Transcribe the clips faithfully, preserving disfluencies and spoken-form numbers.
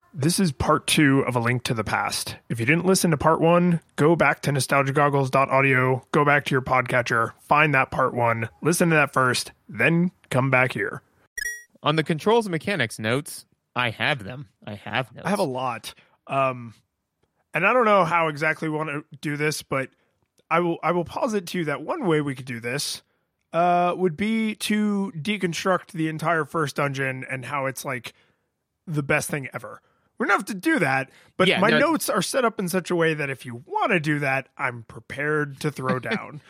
This is part two of A Link to the Past. If you didn't listen to part one, go back to nostalgia goggles dot audio, go back to your podcatcher, find that part one, listen to that first, then come back here. On the controls and mechanics notes, I have them. I have notes. I have a lot. Um, and I don't know how exactly we want to do this, but I will I will posit to you that one way we could do this uh, would be to deconstruct the entire first dungeon and how it's like the best thing ever. We don't have to do that, but yeah, my no, notes are set up in such a way that if you want to do that, I'm prepared to throw down.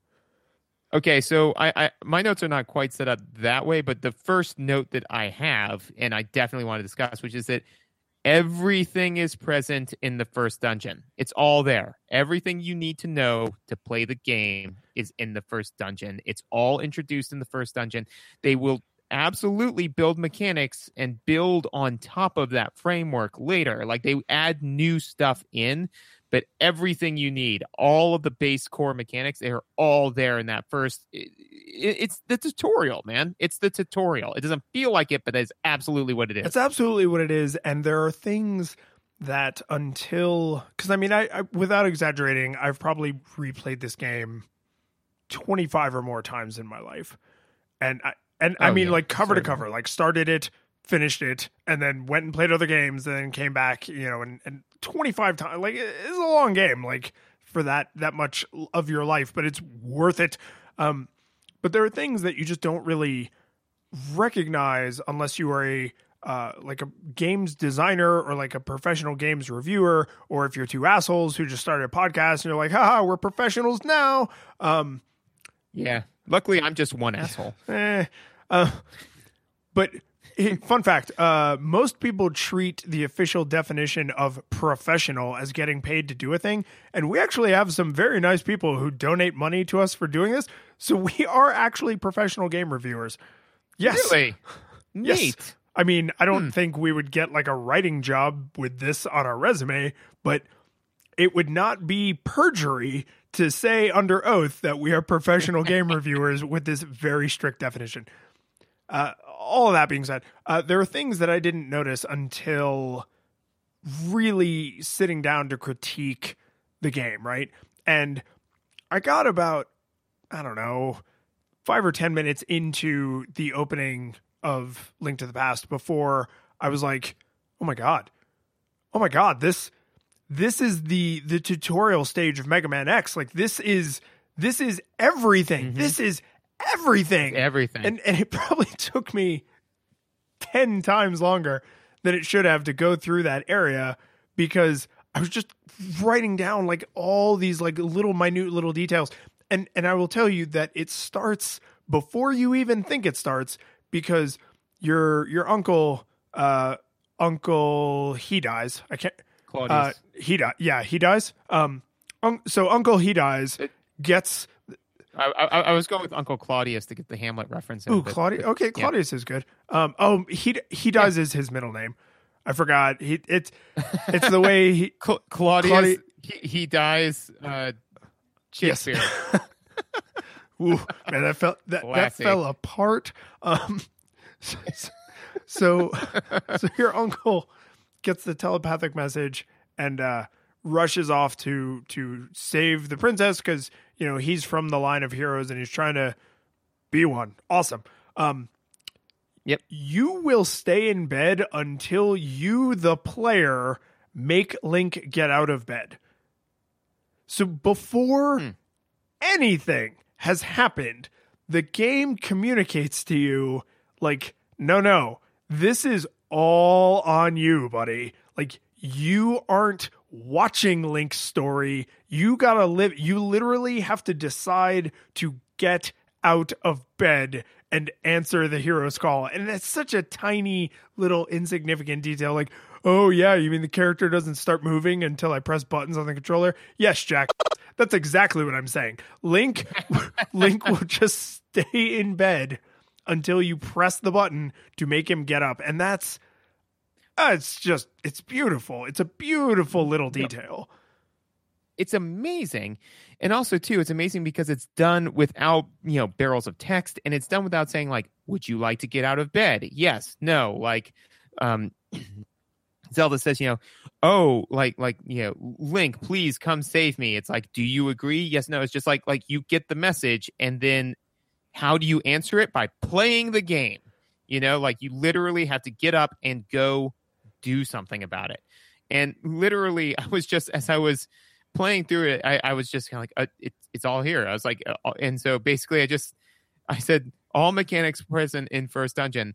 Okay, so I, I my notes are not quite set up that way, but the first note that I have, and I definitely want to discuss, which is that everything is present in the first dungeon. It's all there. Everything you need to know to play the game is in the first dungeon. It's all introduced in the first dungeon. They will absolutely build mechanics and build on top of that framework later. Like they add new stuff in, but everything you need, all of the base core mechanics, they're all there in that first. It, it, it's the tutorial, man. It's the tutorial. It doesn't feel like it, but it's absolutely what it is. It's absolutely what it is. And there are things that until, because I mean, I, I without exaggerating, I've probably replayed this game twenty-five or more times in my life. And I, And I oh, mean, yeah, like cover certainly. to cover, like started it, finished it, and then went and played other games, and then came back, you know, and, and twenty-five times. Like it's a long game, like for that that much of your life, but it's worth it. Um, but there are things that you just don't really recognize unless you are a uh, like a games designer or like a professional games reviewer, or if you're two assholes who just started a podcast and you're like, haha, we're professionals now. Um, yeah. Luckily, I'm just one asshole. Eh, uh, but fun fact, uh, most people treat the official definition of professional as getting paid to do a thing. And we actually have some very nice people who donate money to us for doing this. So we are actually professional game reviewers. Yes. Really? Yes. Neat. I mean, I don't hmm. think we would get like a writing job with this on our resume, but it would not be perjury to say under oath that we are professional game reviewers with this very strict definition. Uh, all of that being said, uh, there are things that I didn't notice until really sitting down to critique the game, right? And I got about, I don't know, five or ten minutes into the opening of Link to the Past before I was like, oh my God, oh my God, this... This is the the tutorial stage of Mega Man X. Like this is this is everything. Mm-hmm. This is everything. It's everything. And and it probably took me ten times longer than it should have to go through that area because I was just writing down like all these like little minute little details. And and I will tell you that it starts before you even think it starts because your your uncle uh uncle he dies. I can't Claudius. Uh, he dies. Yeah, he dies. Um, un- so Uncle He Dies gets. I, I, I was going with Uncle Claudius to get the Hamlet reference. In, Ooh, but, Claudius. but, Okay, Claudius yeah. is good. Um, oh, he he dies yeah. is his middle name. I forgot. He it's it's the way he Cla- Claudius. Claudi- he, he dies. Uh, Shakespeare. Yes. Ooh, man, that fell that, that fell apart. Um, so so, so your uncle gets the telepathic message and uh, rushes off to to save the princess because, you know, he's from the line of heroes and he's trying to be one. Awesome. Um, yep. You will stay in bed until you, the player, make Link get out of bed. So before hmm. anything has happened, the game communicates to you like, no, no, this is all on you, buddy. Like, you aren't watching Link's story. You gotta live. You literally have to decide to get out of bed and answer the hero's call. And that's such a tiny little insignificant detail. Like, oh yeah, you mean the character doesn't start moving until I press buttons on the controller? Yes, Jack. That's exactly what I'm saying. Link, Link will just stay in bed until you press the button to make him get up. And that's, uh, it's just, it's beautiful. It's a beautiful little detail. It's amazing. And also, too, it's amazing because it's done without, you know, barrels of text, and it's done without saying, like, would you like to get out of bed? Yes, no, like, um, Zelda says, you know, oh, like, like, you know, Link, please come save me. It's like, do you agree? Yes, no. It's just like, like you get the message, and then how do you answer it? By playing the game. You know, like you literally have to get up and go do something about it. And literally, I was just, as I was playing through it, I, I was just kind of like, uh, it, it's all here. I was like, uh, and so basically I just, I said, all mechanics present in first dungeon.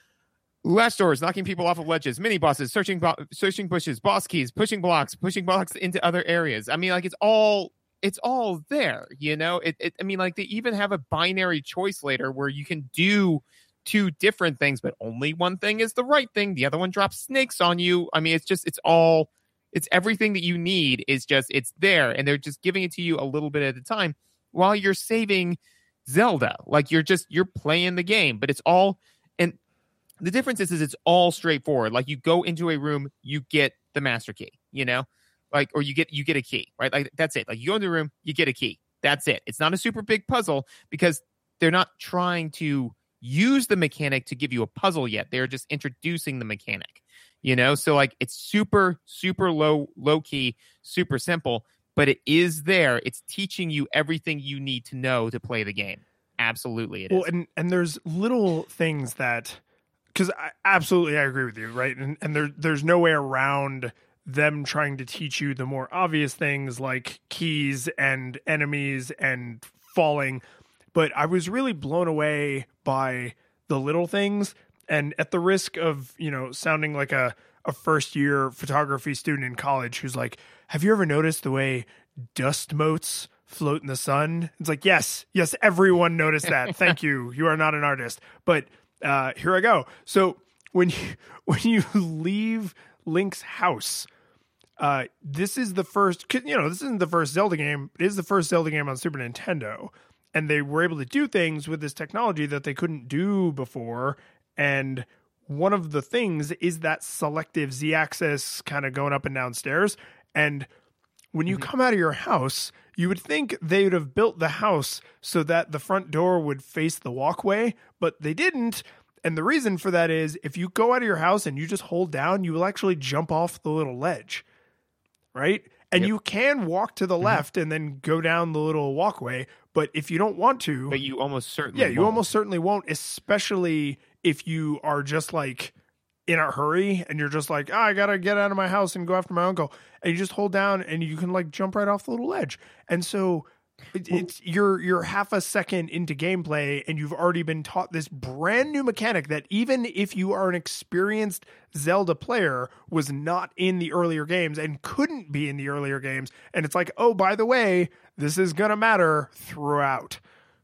Latch doors, knocking people off of ledges, mini bosses, searching bo- searching bushes, boss keys, pushing blocks, pushing blocks into other areas. I mean, like it's all it's all there, you know. It, it I mean, like they even have a binary choice later where you can do two different things, but only one thing is the right thing. The other one drops snakes on you. I mean, it's just it's all it's everything that you need is just it's there, and they're just giving it to you a little bit at a time while you're saving Zelda. Like you're just you're playing the game, but it's all and. The difference is, is it's all straightforward. Like you go into a room, you get the master key, you know, like, or you get, you get a key, right? Like that's it. Like you go into the room, you get a key. That's it. It's not a super big puzzle because they're not trying to use the mechanic to give you a puzzle yet. They're just introducing the mechanic, you know? So like it's super, super low, low key, super simple, but it is there. It's teaching you everything you need to know to play the game. Absolutely. It well, is. and, and there's little things that, because I absolutely I agree with you, right? And and there there's no way around them trying to teach you the more obvious things like keys and enemies and falling. But I was really blown away by the little things. And at the risk of, you know, sounding like a, a first year photography student in college who's like, have you ever noticed the way dust motes float in the sun? It's like, yes, yes, everyone noticed that. Thank you. You are not an artist. But Uh, here I go. So when you, when you leave Link's house, uh, this is the first, cause, you know, this isn't the first Zelda game. It is the first Zelda game on Super Nintendo. And they were able to do things with this technology that they couldn't do before. And one of the things is that selective Z-axis kind of going up and down stairs. And when you mm-hmm. come out of your house, you would think they would have built the house so that the front door would face the walkway, but they didn't. And the reason for that is if you go out of your house and you just hold down, you will actually jump off the little ledge, right? And yep. you can walk to the mm-hmm. left and then go down the little walkway. But if you don't want to... But you almost certainly Yeah, won't. you almost certainly won't, especially if you are just like in a hurry and you're just like, oh, I got to get out of my house and go after my uncle. And you just hold down and you can like jump right off the little ledge. And so it, it's you're you're half a second into gameplay and you've already been taught this brand new mechanic that even if you are an experienced Zelda player was not in the earlier games and couldn't be in the earlier games. And it's like, oh, by the way, this is going to matter throughout.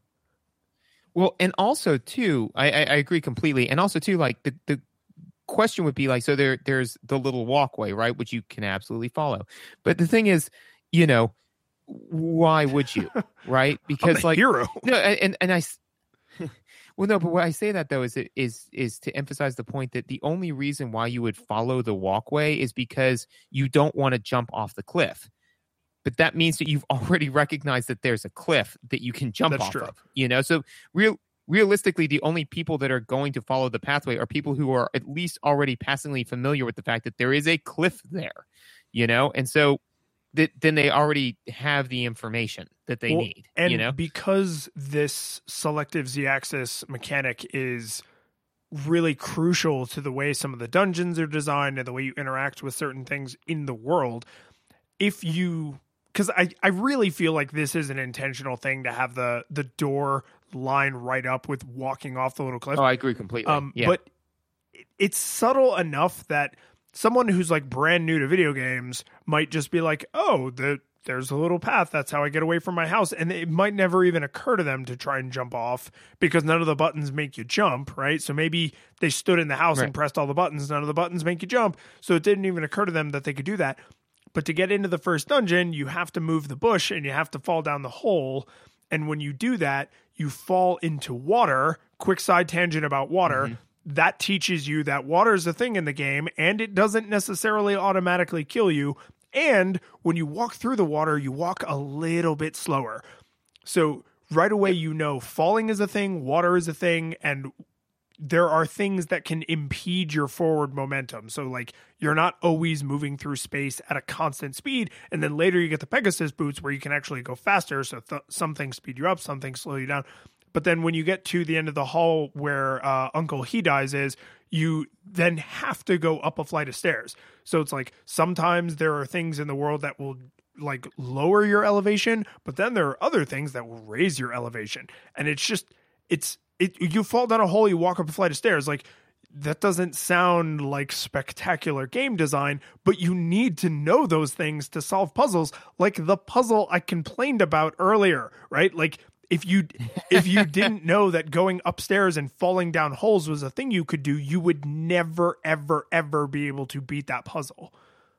Well, and also too, I, I, I agree completely. And also too, like the, the question would be like, so there there's the little walkway, right, which you can absolutely follow. But the thing is, you know, why would you, right? Because like hero. No, and and I, well, no, but why I say that though is it is is to emphasize the point that the only reason why you would follow the walkway is because you don't want to jump off the cliff. But that means that you've already recognized that there's a cliff that you can jump That's off true. of. You know, so real. Realistically, the only people that are going to follow the pathway are people who are at least already passingly familiar with the fact that there is a cliff there, you know? And so th- then they already have the information that they well, need, and you know? because this selective Z-axis mechanic is really crucial to the way some of the dungeons are designed and the way you interact with certain things in the world, if you... Because I, I really feel like this is an intentional thing to have the, the door line right up with walking off the little cliff. Oh, I agree completely. Um, yeah. But it's subtle enough that someone who's like brand new to video games might just be like, oh, the, there's a little path. That's how I get away from my house. And it might never even occur to them to try and jump off because none of the buttons make you jump, right? So maybe they stood in the house right. and pressed all the buttons. None of the buttons make you jump. So it didn't even occur to them that they could do that. But to get into the first dungeon, you have to move the bush and you have to fall down the hole. And when you do that, you fall into water. Quick side tangent about water. Mm-hmm. That teaches you that water is a thing in the game and it doesn't necessarily automatically kill you. And when you walk through the water, you walk a little bit slower. So right away, you know, falling is a thing, water is a thing. And there are things that can impede your forward momentum. So like you're not always moving through space at a constant speed. And then later you get the Pegasus boots where you can actually go faster. So th- some things speed you up, some things slow you down. But then when you get to the end of the hall where uh, Uncle He Dies is, you then have to go up a flight of stairs. So it's like sometimes there are things in the world that will like lower your elevation, but then there are other things that will raise your elevation. And it's just, it's, it, you fall down a hole, you walk up a flight of stairs. Like that doesn't sound like spectacular game design, but you need to know those things to solve puzzles. Like the puzzle I complained about earlier, right? Like if you, if you didn't know that going upstairs and falling down holes was a thing you could do, you would never, ever, ever be able to beat that puzzle.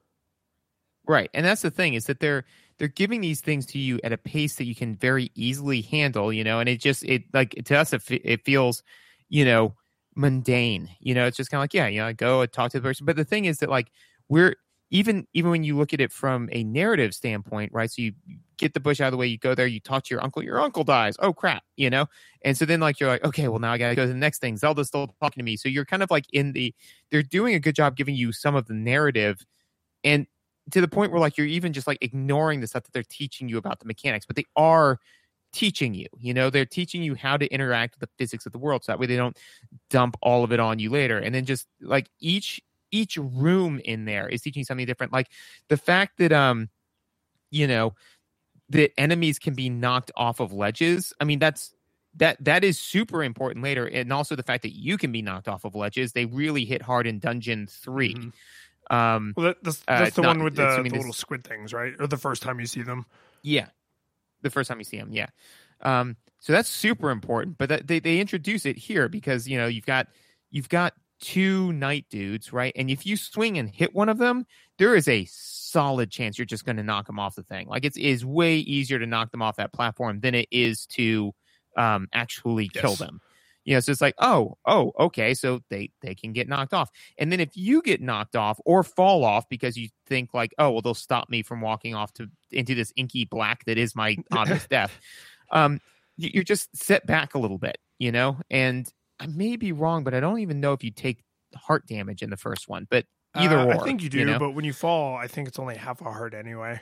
Right. And that's the thing is that they're they're giving these things to you at a pace that you can very easily handle, you know, and it just it like to us it, it feels, you know, mundane. You know, it's just kind of like, yeah, you know, go and talk to the person. But the thing is that like we're even even when you look at it from a narrative standpoint, right? So you get the bush out of the way, you go there, you talk to your uncle, your uncle dies. Oh crap, you know? And so then like you're like, okay, well now I gotta go to the next thing. Zelda's still talking to me. So you're kind of like in the they're doing a good job giving you some of the narrative and to the point where like you're even just like ignoring the stuff that they're teaching you about the mechanics, but they are teaching you, you know, they're teaching you how to interact with the physics of the world. So that way they don't dump all of it on you later. And then just like each, each room in there is teaching you something different. Like the fact that, um, you know, the enemies can be knocked off of ledges. I mean, that's, that, that is super important later. And also the fact that you can be knocked off of ledges. They really hit hard in Dungeon three. Mm-hmm. Um, well, that, that's, that's uh, the not, one with the, the little this, squid things, right? Or the first time you see them. Yeah. The first time you see them. Yeah. Um, so that's super important, but that, they, they introduce it here because, you know, you've got, you've got two night dudes, right? And if you swing and hit one of them, there is a solid chance you're just going to knock them off the thing. Like it's, it is way easier to knock them off that platform than it is to, um, actually yes. kill them. You know, so it's like, oh, oh, okay, so they, they can get knocked off. And then if you get knocked off or fall off because you think like, oh, well, they'll stop me from walking off to into this inky black that is my obvious death, um, you're just set back a little bit, you know? And I may be wrong, but I don't even know if you take heart damage in the first one. But either uh, or. I think you do, you know? But when you fall, I think it's only half a heart anyway.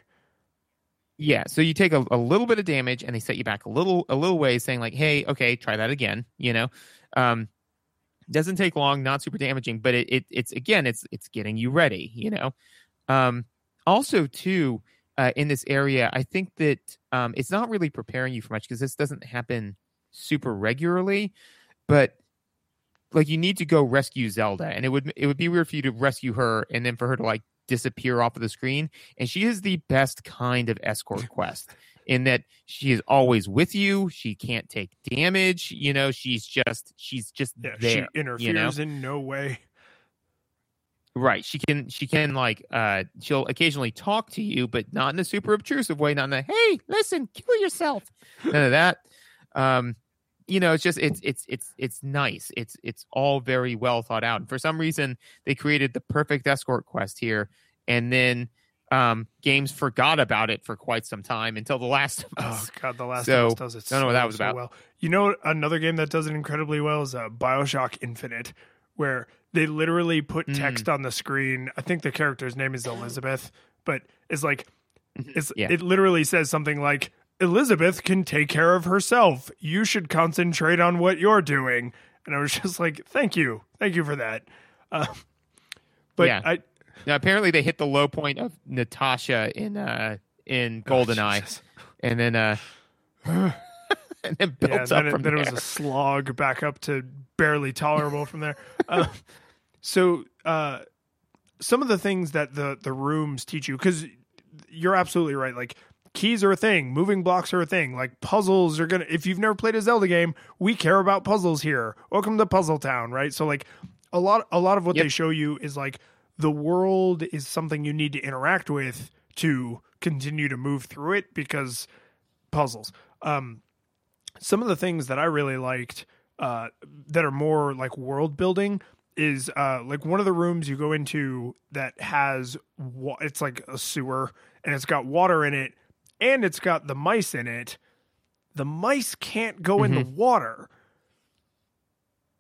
Yeah, so you take a, a little bit of damage, and they set you back a little a little way, saying like, "Hey, okay, try that again." You know, um, doesn't take long, not super damaging, but it, it it's again, it's it's getting you ready. You know, um, also too uh, in this area, I think that um, it's not really preparing you for much because this doesn't happen super regularly, but like you need to go rescue Zelda, and it would it would be weird for you to rescue her and then for her to like disappear off of the screen. And she is the best kind of escort quest in that she is always with you. She can't take damage. You know, she's just she's just yeah, there. She interferes you know? in no way. Right. She can she can like uh she'll occasionally talk to you, but not in a super obtrusive way, not in a hey, listen, kill yourself. None of that. Um You know, it's just it's it's it's it's nice. It's it's all very well thought out. And for some reason, they created the perfect escort quest here, and then um, games forgot about it for quite some time until The Last of Us. Oh god, The Last so, of Us does it. I don't know so, what that was so about. Well, you know, another game that does it incredibly well is uh, BioShock Infinite, where they literally put text mm. on the screen. I think the character's name is Elizabeth, but it's like it's yeah. it literally says something like, Elizabeth can take care of herself. You should concentrate on what you're doing. And I was just like, thank you. Thank you for that. Uh, but yeah. I now, apparently they hit the low point of Natasha in uh, in GoldenEye. Oh, and then uh, and then built yeah, up then it, from then there. It was a slog back up to barely tolerable from there. Uh, so uh, some of the things that the, the rooms teach you, because you're absolutely right. Like, keys are a thing. Moving blocks are a thing. Like puzzles are going to, if you've never played a Zelda game, we care about puzzles here. Welcome to Puzzle Town, right? So like a lot, a lot of what yep. they show you is like the world is something you need to interact with to continue to move through it because puzzles. Um, some of the things that I really liked uh, that are more like world building is uh, like one of the rooms you go into that has, wa- it's like a sewer and it's got water in it. And it's got the mice in it. The mice can't go mm-hmm. in the water.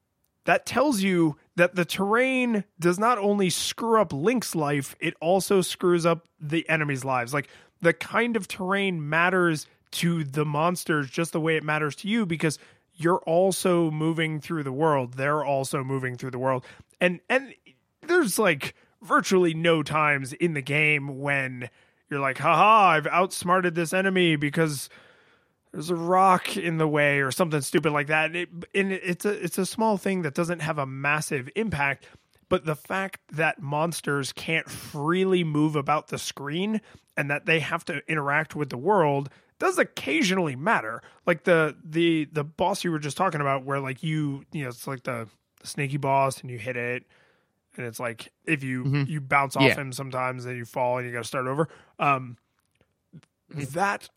that tells you that the terrain does not only screw up Link's life, it also screws up the enemy's lives. Like, the kind of terrain matters to the monsters just the way it matters to you, because you're also moving through the world. They're also moving through the world. And and there's like virtually no times in the game when you're like, haha, I've outsmarted this enemy because there's a rock in the way or something stupid like that. And, it, and it's a it's a small thing that doesn't have a massive impact. But the fact that monsters can't freely move about the screen and that they have to interact with the world does occasionally matter. Like the the the boss you were just talking about, where like you you know it's like the, the snaky boss and you hit it, and it's like if you mm-hmm. you bounce off yeah. him sometimes, then you fall and you got to start over. Um, mm-hmm. That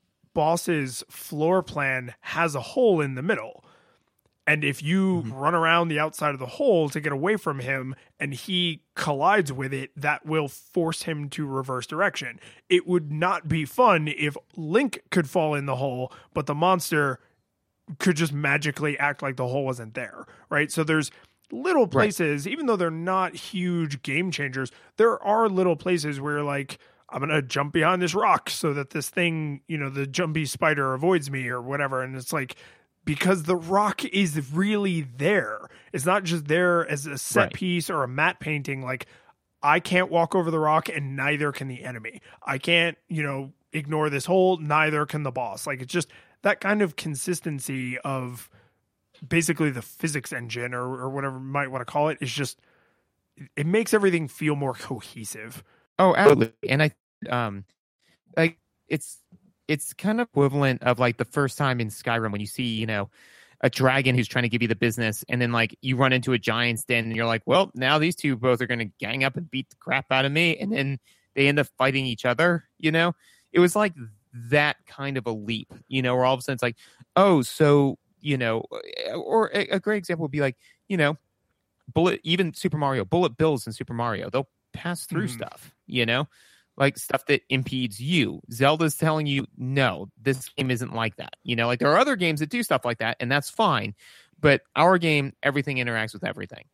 boss's floor plan has a hole in the middle. And if you mm-hmm. run around the outside of the hole to get away from him and he collides with it, that will force him to reverse direction. It would not be fun if Link could fall in the hole, but the monster could just magically act like the hole wasn't there, right? So there's little places, right. even though they're not huge game changers, there are little places where like, I'm going to jump behind this rock so that this thing, you know, the jumpy spider avoids me or whatever. And it's like, because the rock is really there. It's not just there as a set right. piece or a matte painting. Like, I can't walk over the rock and neither can the enemy. I can't, you know, ignore this hole. Neither can the boss. Like, it's just that kind of consistency of basically the physics engine or, or whatever you might want to call it. Is just, it makes everything feel more cohesive. Oh, absolutely. And I, um, like it's, it's kind of equivalent of like the first time in Skyrim when you see, you know, a dragon who's trying to give you the business, and then like you run into a giant's den and you're like, well, now these two both are going to gang up and beat the crap out of me. And then they end up fighting each other. You know, it was like that kind of a leap, you know, where all of a sudden it's like, oh, so, you know, or a, a great example would be like, you know, bullet, even Super Mario, bullet bills in Super Mario, they'll pass through mm. stuff, you know, like stuff that impedes you. Zelda's telling you, no, this game isn't like that. You know, like there are other games that do stuff like that, and that's fine. But our game, everything interacts with everything.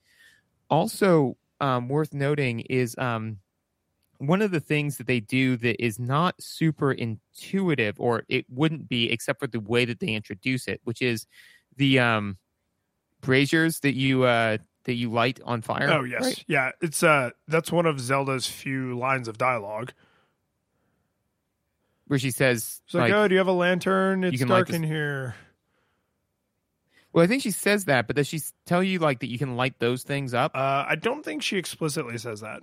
Also, um, worth noting is um, one of the things that they do that is not super intuitive, or it wouldn't be except for the way that they introduce it, which is the um, braziers that you uh, that you light on fire. Oh yes, right? yeah. It's uh, that's one of Zelda's few lines of dialogue where she says, it's like, like, "Oh, do you have a lantern? It's dark in here." Well, I think she says that, but does she tell you like that you can light those things up? Uh, I don't think she explicitly says that.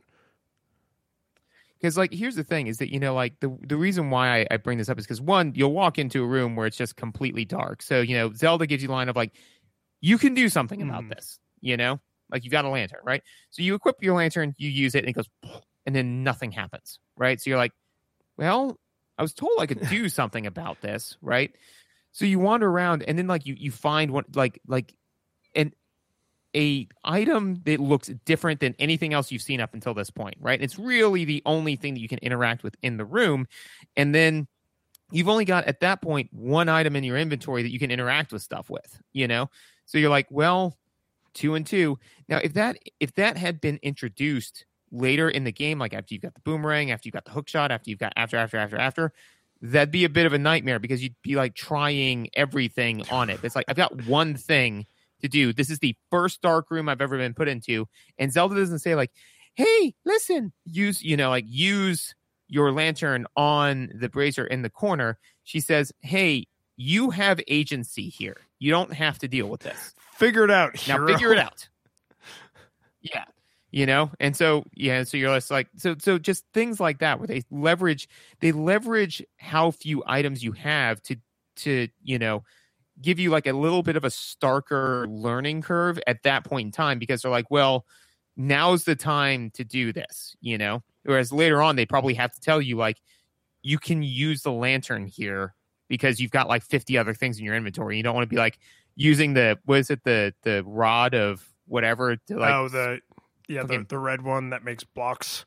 Because, like, here's the thing is that, you know, like, the the reason why I, I bring this up is because, one, you'll walk into a room where it's just completely dark. So, you know, Zelda gives you a line of, like, you can do something about mm. this, you know? Like, you've got a lantern, right? So you equip your lantern, you use it, and it goes, and then nothing happens, right? So you're like, well, I was told I could do something about this, right? So you wander around, and then, like, you, you find one, like, like, an a item that looks different than anything else you've seen up until this point, right? It's really the only thing that you can interact with in the room. And then you've only got, at that point, one item in your inventory that you can interact with stuff with, you know? So you're like, well, two and two. Now, if that if that had been introduced later in the game, like after you've got the boomerang, after you've got the hook shot, after you've got after, after, after, after, that'd be a bit of a nightmare because you'd be like trying everything on it. It's like, I've got one thing to do. This is the first dark room I've ever been put into. And Zelda doesn't say like, hey, listen, use, you know, like use your lantern on the brazier in the corner. She says, hey, you have agency here. You don't have to deal with this. Figure it out, hero. Now figure it out. Yeah. You know? And so, yeah, so you're just like, so, so just things like that where they leverage, they leverage how few items you have to, to, you know, give you like a little bit of a starker learning curve at that point in time, because they're like, well, now's the time to do this, you know? Whereas later on, they probably have to tell you like, you can use the lantern here because you've got like fifty other things in your inventory. You don't want to be like using the, what is it? The, the rod of whatever to like, oh, the, yeah, the, the red one that makes blocks.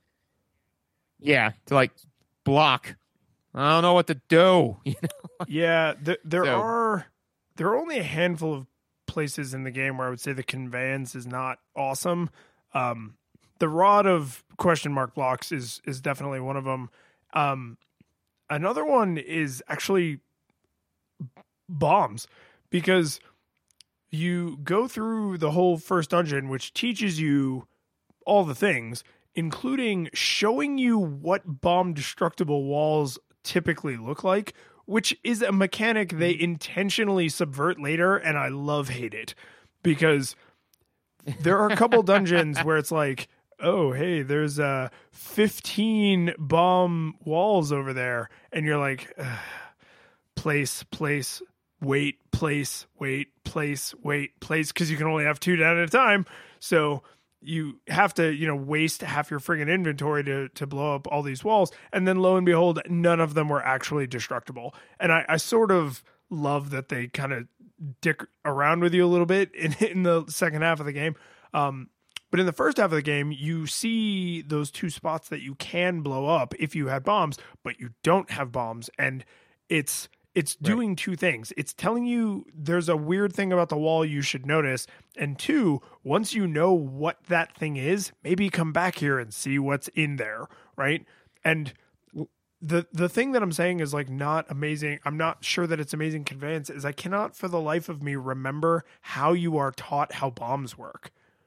Yeah. To like block. I don't know what to do. You know? Yeah, th- there so, are there are only a handful of places in the game where I would say the conveyance is not awesome. Um, the rod of question mark blocks is is definitely one of them. Um, another one is actually bombs, because you go through the whole first dungeon, which teaches you all the things, including showing you what bomb destructible walls typically look like, which is a mechanic they intentionally subvert later, and I love hate it, because there are a couple dungeons where it's like, oh, hey, there's uh, fifteen bomb walls over there, and you're like, place, place, wait, place, wait, place, wait, place, because you can only have two down at a time, so you have to, you know, waste half your friggin' inventory to to blow up all these walls. And then lo and behold, none of them were actually destructible. And I, I sort of love that they kind of dick around with you a little bit in, in the second half of the game. Um, but in the first half of the game, you see those two spots that you can blow up if you had bombs, but you don't have bombs. And it's It's doing right. two things. It's telling you there's a weird thing about the wall you should notice. And two, once you know what that thing is, maybe come back here and see what's in there, right? And the the thing that I'm saying is like not amazing. I'm not sure that it's amazing conveyance, is I cannot for the life of me remember how you are taught how bombs work.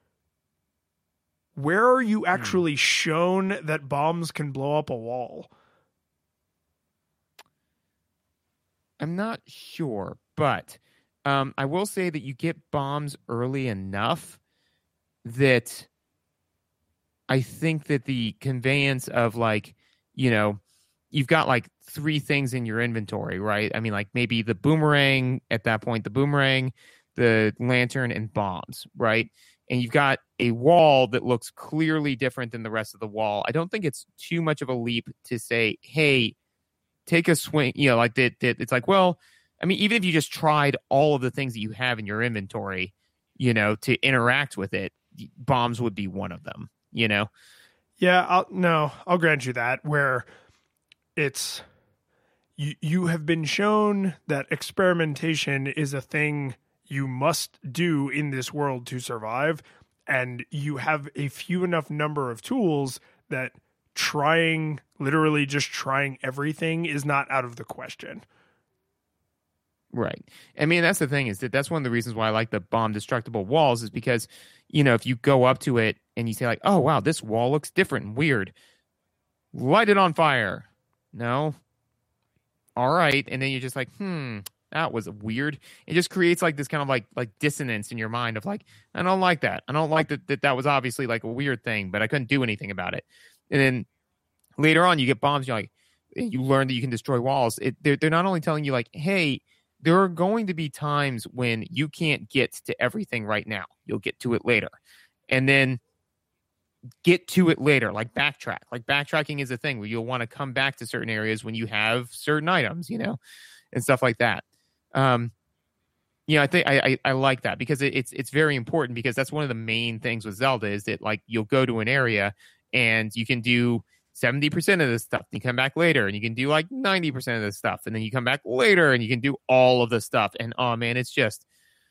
Where are you actually hmm. shown that bombs can blow up a wall? I'm not sure, but um, I will say that you get bombs early enough that I think that the conveyance of, like, you know, you've got like three things in your inventory, right? I mean, like maybe the boomerang at that point, the boomerang, the lantern, and bombs, right? And you've got a wall that looks clearly different than the rest of the wall. I don't think it's too much of a leap to say, hey, take a swing, you know, like that, that. It's like, well, I mean, even if you just tried all of the things that you have in your inventory, you know, to interact with it, bombs would be one of them, you know? Yeah, I'll, no, I'll grant you that, where it's, you, you have been shown that experimentation is a thing you must do in this world to survive. And you have a few enough number of tools that trying, literally just trying everything is not out of the question. Right. I mean, that's the thing, is that that's one of the reasons why I like the bomb destructible walls, is because, you know, if you go up to it and you say like, oh, wow, this wall looks different and weird, light it on fire. No. All right. And then you're just like, hmm, that was weird. It just creates like this kind of like, like dissonance in your mind of like, I don't like that. I don't like that, that that was obviously like a weird thing, but I couldn't do anything about it. And then later on, you get bombs. You're like, you learn that you can destroy walls. It, they're, they're not only telling you like, hey, there are going to be times when you can't get to everything right now. You'll get to it later. And then get to it later, like backtrack. Like backtracking is a thing where you'll want to come back to certain areas when you have certain items, you know, and stuff like that. Um, you know, I think I, I, I like that, because it, it's it's very important, because that's one of the main things with Zelda, is that like you'll go to an area and you can do seventy percent of this stuff. And you come back later and you can do like ninety percent of this stuff. And then you come back later and you can do all of the stuff. And oh man, it's just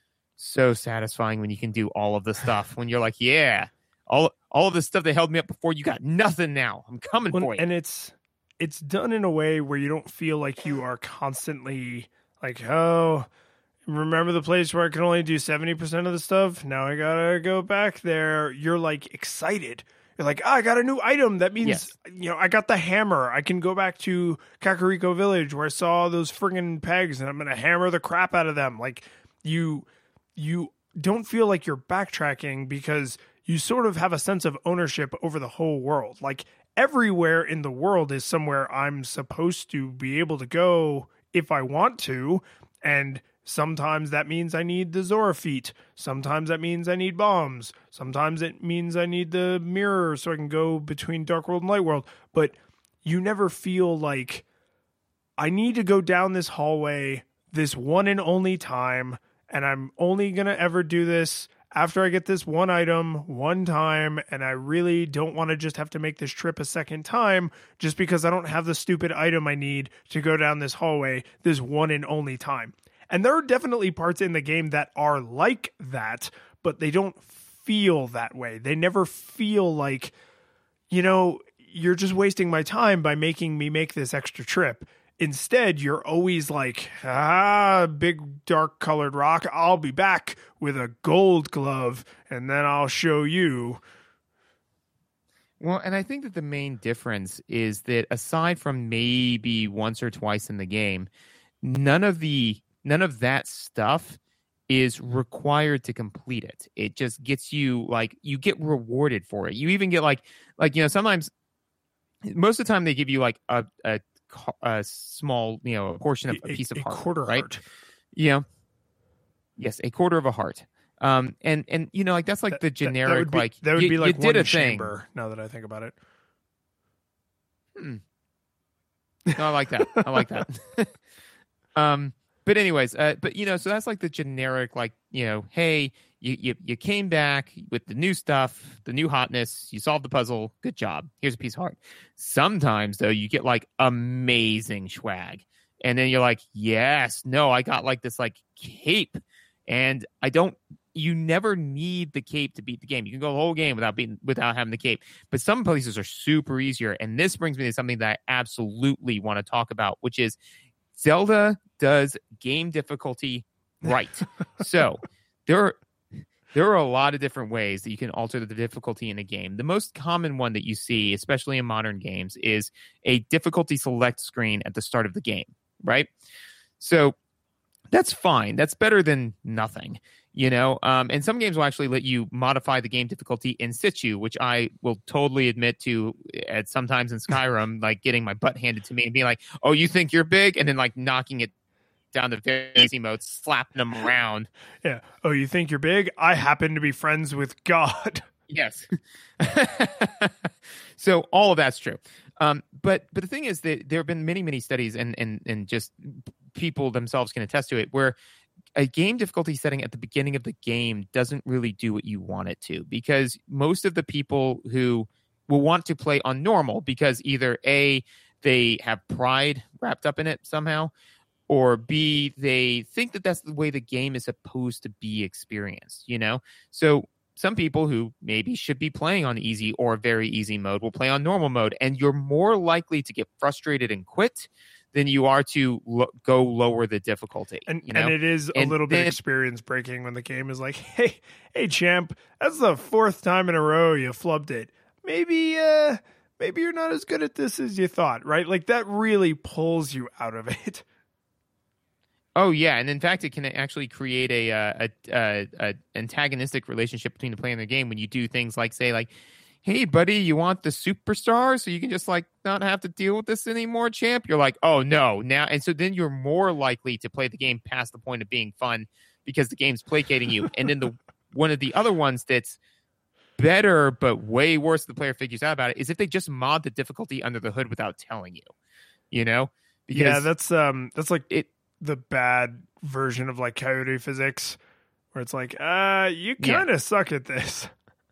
so satisfying when you can do all of the stuff, when you're like, yeah, all all of the stuff that held me up before, you got nothing now. I'm coming well, for you. And it's it's done in a way where you don't feel like you are constantly like, oh, remember the place where I can only do seventy percent of the stuff? Now I gotta go back there. You're like excited. You're like, oh, I got a new item. That means, yes. you know, I got the hammer. I can go back to Kakariko Village where I saw those friggin' pegs and I'm going to hammer the crap out of them. Like, you, you don't feel like you're backtracking, because you sort of have a sense of ownership over the whole world. Like, everywhere in the world is somewhere I'm supposed to be able to go if I want to. And sometimes that means I need the Zora feet. Sometimes that means I need bombs. Sometimes it means I need the mirror so I can go between Dark World and Light World. But you never feel like, I need to go down this hallway this one and only time, and I'm only going to ever do this after I get this one item one time, and I really don't want to just have to make this trip a second time just because I don't have the stupid item I need to go down this hallway this one and only time. And there are definitely parts in the game that are like that, but they don't feel that way. They never feel like, you know, you're just wasting my time by making me make this extra trip. Instead, you're always like, ah, big dark colored rock. I'll be back with a gold glove and then I'll show you. Well, and I think that the main difference is that aside from maybe once or twice in the game, none of the none of that stuff is required to complete it. It just gets you like you get rewarded for it. You even get like like you know sometimes most of the time they give you like a a, a small you know a portion of a, a piece of a heart, quarter right? heart. Yeah. Yes, a quarter of a heart. Um, and, and, you know, like, that's like that, the generic, that would be, like, that would you, be like you did one a chamber, thing. now that I think about it. Hmm. No, I like that. I like that. um, but anyways, uh, but, you know, so that's like the generic, like, you know, hey, you, you, you came back with the new stuff, the new hotness, you solved the puzzle. Good job. Here's a piece of heart. Sometimes, though, you get like amazing swag. And then you're like, yes, no, I got like this like cape. And I don't, you never need the cape to beat the game. You can go the whole game without being, without having the cape. But some places are super easier. And this brings me to something that I absolutely want to talk about, which is Zelda does game difficulty right. So there are, there are a lot of different ways that you can alter the difficulty in a game. The most common one that you see, especially in modern games, is a difficulty select screen at the start of the game, right? So that's fine. That's better than nothing, you know? Um, and some games will actually let you modify the game difficulty in situ, which I will totally admit to at sometimes in Skyrim, like getting my butt handed to me and being like, oh, you think you're big? And then like knocking it down to very easy mode, slapping them around. Yeah. Oh, you think you're big? I happen to be friends with God. Yes. So all of that's true. Um, but but the thing is that there have been many, many studies and, and, and just people themselves can attest to it, where a game difficulty setting at the beginning of the game doesn't really do what you want it to, because most of the people who will want to play on normal because either A, they have pride wrapped up in it somehow, or B, they think that that's the way the game is supposed to be experienced, you know? So some people who maybe should be playing on easy or very easy mode will play on normal mode, and you're more likely to get frustrated and quit than you are to lo- go lower the difficulty. And, you know? and it is a and little bit then, experience breaking when the game is like, hey, hey, champ, that's the fourth time in a row you flubbed it. Maybe, uh, maybe you're not as good at this as you thought, right? Like that really pulls you out of it. Oh yeah, and in fact, it can actually create a, uh, a, a, a antagonistic relationship between the player and the game when you do things like say like, "Hey, buddy, you want the superstar so you can just like not have to deal with this anymore, champ?" You're like, "Oh no, now," and so then you're more likely to play the game past the point of being fun because the game's placating you. And then the one of the other ones that's better but way worse, the player figures out about it, is if they just mod the difficulty under the hood without telling you. You know? Because yeah, that's um, that's like it. the bad version of like Coyote Physics, where it's like, uh, you kind of yeah. suck at this.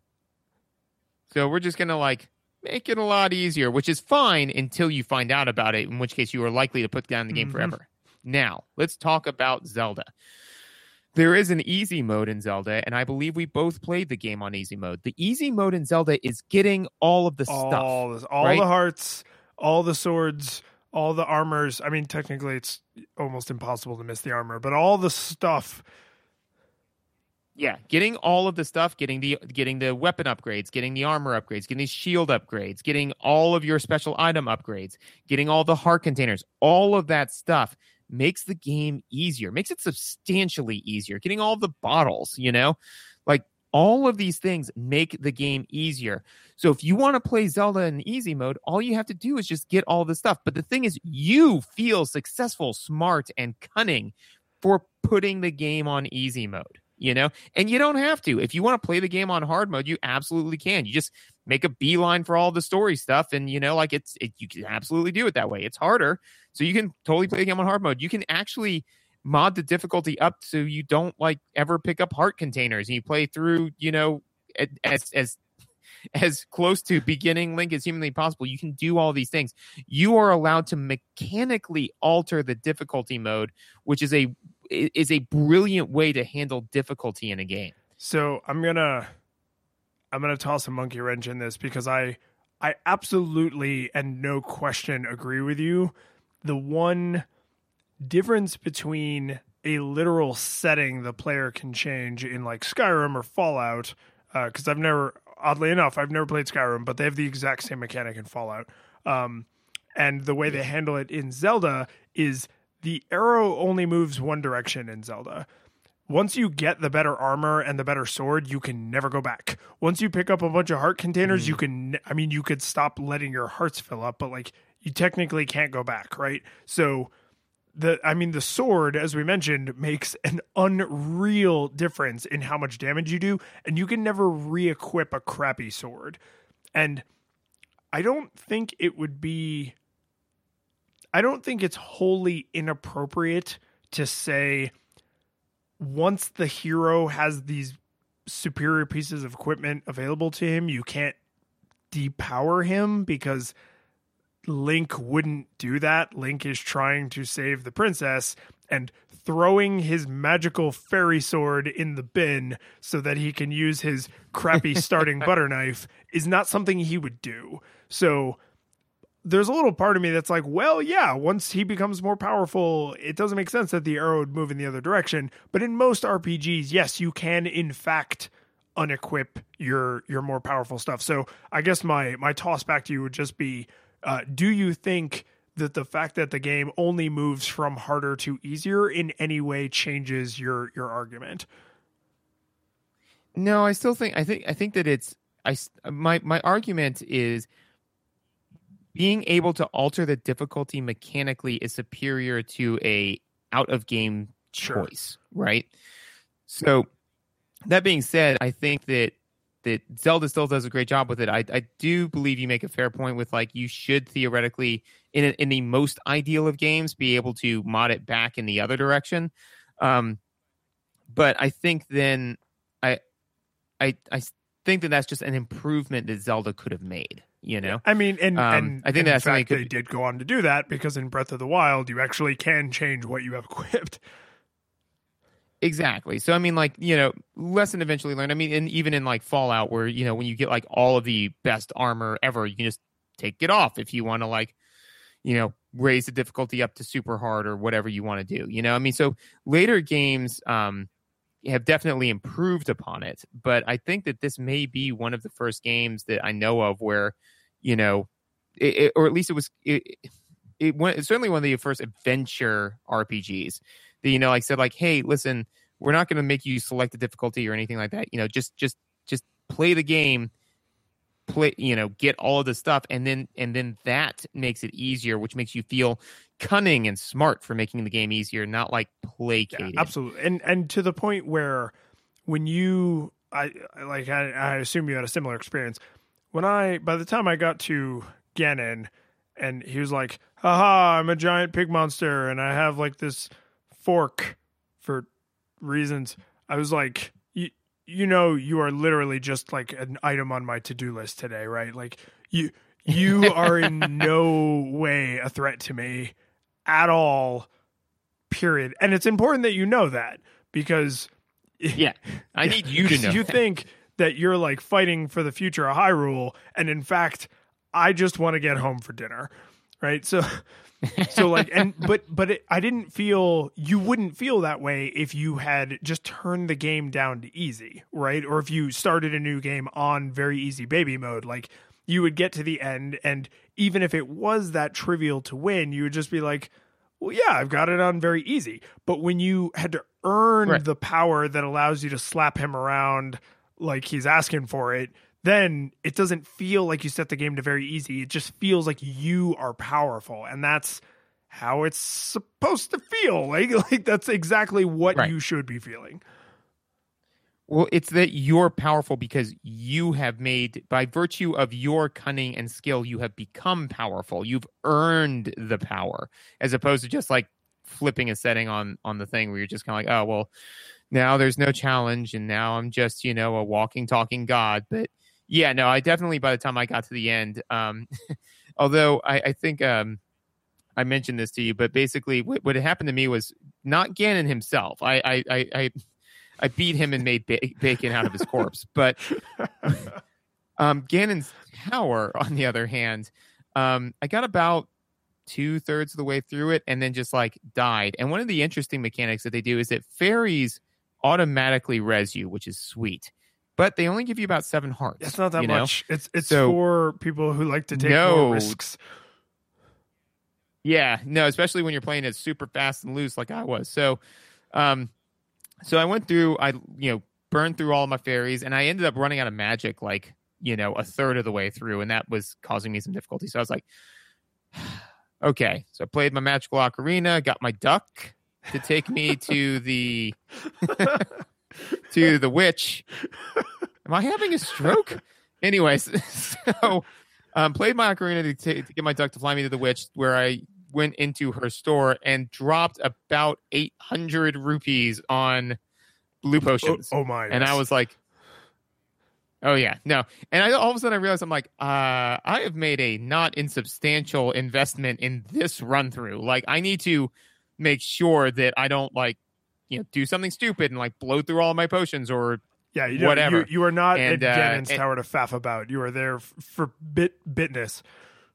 So we're just going to like make it a lot easier, which is fine until you find out about it, in which case you are likely to put down the game mm-hmm. forever. Now, let's talk about Zelda. There is an easy mode in Zelda, and I believe we both played the game on easy mode. The easy mode in Zelda is getting all of the all stuff. This, all right? the hearts, all the swords, all the armors. I mean, technically, it's almost impossible to miss the armor, but all the stuff. Yeah, getting all of the stuff, getting the getting the weapon upgrades, getting the armor upgrades, getting the shield upgrades, getting all of your special item upgrades, getting all the heart containers, all of that stuff makes the game easier, makes it substantially easier. Getting all the bottles, you know, like all of these things make the game easier. So if you want to play Zelda in easy mode, all you have to do is just get all the stuff. But the thing is, you feel successful, smart, and cunning for putting the game on easy mode. You know, and you don't have to. If you want to play the game on hard mode, you absolutely can. You just make a beeline for all the story stuff, and you know, like it's it, you can absolutely do it that way. It's harder, so you can totally play the game on hard mode. You can actually mod the difficulty up so you don't like ever pick up heart containers, and you play through, you know, as as as close to beginning Link as humanly possible. You can do all these things. You are allowed to mechanically alter the difficulty mode, which is a is a brilliant way to handle difficulty in a game. So I'm gonna I'm gonna toss a monkey wrench in this because I I absolutely and no question agree with you. The one difference between a literal setting the player can change in like Skyrim or Fallout, because uh, I've never, oddly enough, I've never played Skyrim, but they have the exact same mechanic in Fallout. Um, and the way they handle it in Zelda is the arrow only moves one direction in Zelda. Once you get the better armor and the better sword, you can never go back. Once you pick up a bunch of heart containers, mm. you can, I mean, you could stop letting your hearts fill up, but like you technically can't go back, right? So the, I mean, the sword, as we mentioned, makes an unreal difference in how much damage you do, and you can never re-equip a crappy sword. And I don't think it would be, I don't think it's wholly inappropriate to say, once the hero has these superior pieces of equipment available to him, you can't depower him, because Link wouldn't do that. Link is trying to save the princess, and throwing his magical fairy sword in the bin so that he can use his crappy starting butter knife is not something he would do. So there's a little part of me that's like, well, yeah, once he becomes more powerful, it doesn't make sense that the arrow would move in the other direction. But in most R P Gs, yes, you can in fact unequip your your more powerful stuff. So I guess my my toss back to you would just be, uh, do you think that the fact that the game only moves from harder to easier in any way changes your your argument? No, I still think I think I think that it's I my my argument is being able to alter the difficulty mechanically is superior to a out of game choice, sure. Right? So that being said, I think that that Zelda still does a great job with it. I, I do believe you make a fair point with, like, you should theoretically, in a, in the most ideal of games, be able to mod it back in the other direction. Um, but I think then I I I think that that's just an improvement that Zelda could have made. You know, I mean, and, um, and I think in that's fact, could... they did go on to do that, because in Breath of the Wild, you actually can change what you have equipped. Exactly. So, I mean, like, you know, lesson eventually learned. I mean, and even in like Fallout, where, you know, when you get like all of the best armor ever, you can just take it off if you want to, like, you know, raise the difficulty up to super hard or whatever you want to do. You know, I mean, so later games um, have definitely improved upon it. But I think that this may be one of the first games that I know of where, you know, it, it, or at least it was, it, it, went, it's certainly one of the first adventure R P Gs that, you know, like said, like, hey, listen, we're not going to make you select the difficulty or anything like that. You know, just, just, just play the game, play, you know, get all of the stuff. And then, and then that makes it easier, which makes you feel cunning and smart for making the game easier, not like placating. Yeah, absolutely. And, and to the point where when you, I like, I, I assume you had a similar experience. When I, by the time I got to Ganon, and he was like, haha, I'm a giant pig monster, and I have like this fork for reasons, I was like, you, you know, you are literally just like an item on my to-do list today, right? Like, you, you are in no way a threat to me at all, period. And it's important that you know that, because yeah, I need you to know. You think that you're like fighting for the future of Hyrule, and in fact, I just want to get home for dinner, right? So, so like, and but but it, I didn't feel, you wouldn't feel that way if you had just turned the game down to easy, right? Or if you started a new game on very easy baby mode, like you would get to the end, and even if it was that trivial to win, you would just be like, well, yeah, I've got it on very easy. But when you had to earn right. the power that allows you to slap him around like he's asking for it, then it doesn't feel like you set the game to very easy. It just feels like you are powerful, and that's how it's supposed to feel. Like, like that's exactly what right. you should be feeling. Well, it's that you're powerful because you have made, by virtue of your cunning and skill, you have become powerful. You've earned the power, as opposed to just like flipping a setting on on the thing where you're just kind of like, oh, well, now there's no challenge, and now I'm just, you know, a walking, talking god. But yeah, no, I definitely, by the time I got to the end, um, although I, I think um, I mentioned this to you, but basically what, what had happened to me was not Ganon himself. I I I, I, I beat him and made ba- bacon out of his corpse. But um, Ganon's tower, on the other hand, um, I got about two thirds of the way through it and then just like died. And one of the interesting mechanics that they do is that fairies automatically res you, which is sweet. But they only give you about seven hearts. It's not that you know? much. It's it's so, for people who like to take no, more risks. Yeah, no, especially when you're playing it super fast and loose like I was. So, um, so I went through, I you know, burned through all of my fairies, and I ended up running out of magic like you know a third of the way through, and that was causing me some difficulty. So I was like, okay. So I played my magical ocarina, got my duck to take me to the to the witch. Am I having a stroke? Anyways, so um, played my ocarina to, t- to get my duck to fly me to the witch, where I went into her store and dropped about eight hundred rupees on blue potions. Oh, oh my! And I was like, oh yeah, no. And I all of a sudden I realized I'm like, uh, I have made a not insubstantial investment in this run through. Like I need to make sure that I don't like, you know, do something stupid and like blow through all of my potions or yeah, you whatever. You, you are not and, at uh, Ganon's and, tower to faff about. You are there f- for bit bitness.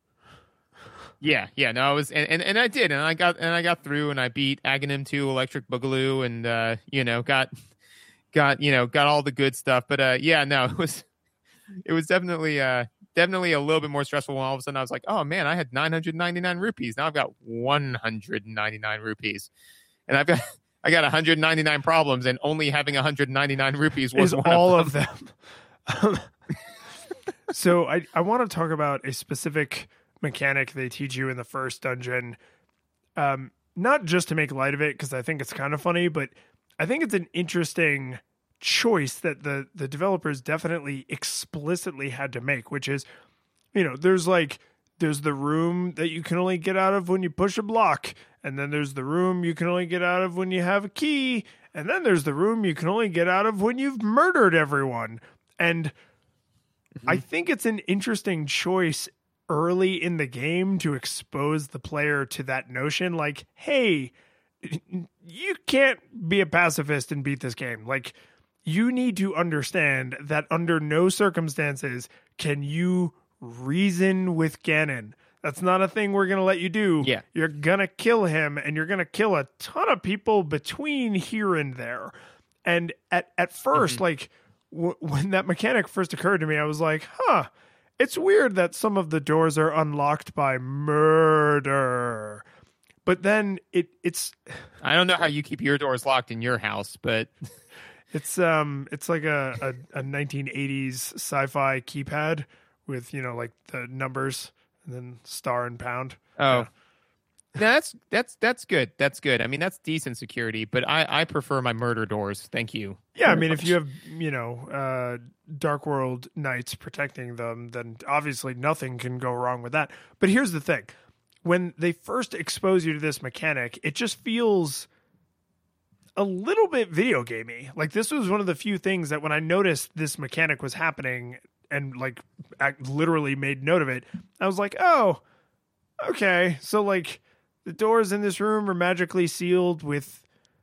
Yeah, yeah, no, I was, and, and, and I did, and I got, and I got through, and I beat Aghanim two, Electric Boogaloo, and uh, you know, got, got, you know, got all the good stuff. But uh, yeah, no, it was, it was definitely, uh, definitely a little bit more stressful. When all of a sudden I was like, oh man, I had nine hundred ninety-nine rupees. Now I've got one hundred ninety-nine rupees, and I've got, I got one hundred ninety-nine problems, and only having one hundred ninety-nine rupees was is one all of them. Of them. So I, I want to talk about a specific mechanic they teach you in the first dungeon, um, not just to make light of it because I think it's kind of funny, but I think it's an interesting choice that the the developers definitely explicitly had to make, which is, you know, there's like there's the room that you can only get out of when you push a block, and then there's the room you can only get out of when you have a key, and then there's the room you can only get out of when you've murdered everyone. And mm-hmm. I think it's an interesting choice early in the game to expose the player to that notion, like, hey, you can't be a pacifist and beat this game. Like, you need to understand that under no circumstances can you reason with Ganon. That's not a thing we're going to let you do. Yeah. You're going to kill him, and you're going to kill a ton of people between here and there. And at, at first, mm-hmm. like, w- when that mechanic first occurred to me, I was like, huh, it's weird that some of the doors are unlocked by murder. But then it it's I don't know how you keep your doors locked in your house, but it's um it's like a, a, a nineteen eighties sci-fi keypad with, you know, like the numbers and then star and pound. Oh. Yeah. No, that's that's that's good. That's good. I mean, that's decent security, but I, I prefer my murder doors. Thank you. Yeah, I mean, if you have, you know, uh, Dark World Knights protecting them, then obviously nothing can go wrong with that. But here's the thing. When they first expose you to this mechanic, it just feels a little bit video gamey. Like, this was one of the few things that when I noticed this mechanic was happening and, like, I literally made note of it, I was like, oh, okay. So, like, the doors in this room are magically sealed with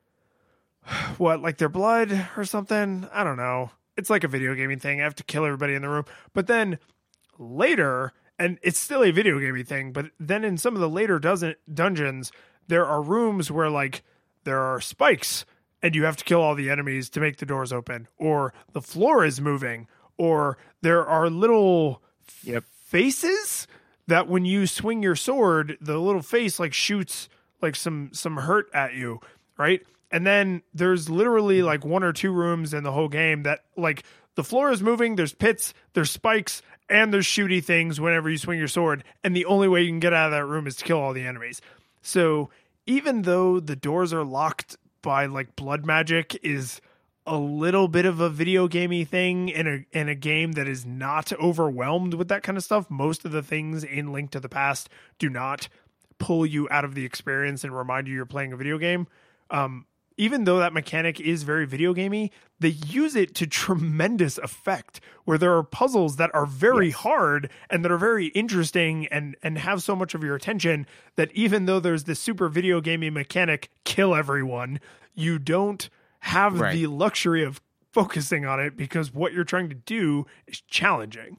what, like their blood or something? I don't know. It's like a video gaming thing. I have to kill everybody in the room. But then later, and it's still a video gaming thing, but then in some of the later dozen dungeons, there are rooms where like there are spikes and you have to kill all the enemies to make the doors open, or the floor is moving, or there are little yep. faces that when you swing your sword, the little face like shoots like some some hurt at you, right? And then there's literally like one or two rooms in the whole game that like the floor is moving, there's pits, there's spikes, and there's shooty things whenever you swing your sword, and the only way you can get out of that room is to kill all the enemies. So even though the doors are locked by like blood magic is a little bit of a video gamey thing in a in a game that is not overwhelmed with that kind of stuff, most of the things in Link to the Past do not pull you out of the experience and remind you you're playing a video game. Um, even though that mechanic is very video gamey, they use it to tremendous effect, where there are puzzles that are very yes. hard and that are very interesting and, and have so much of your attention that even though there's this super video gamey mechanic, kill everyone, you don't have right. the luxury of focusing on it because what you're trying to do is challenging.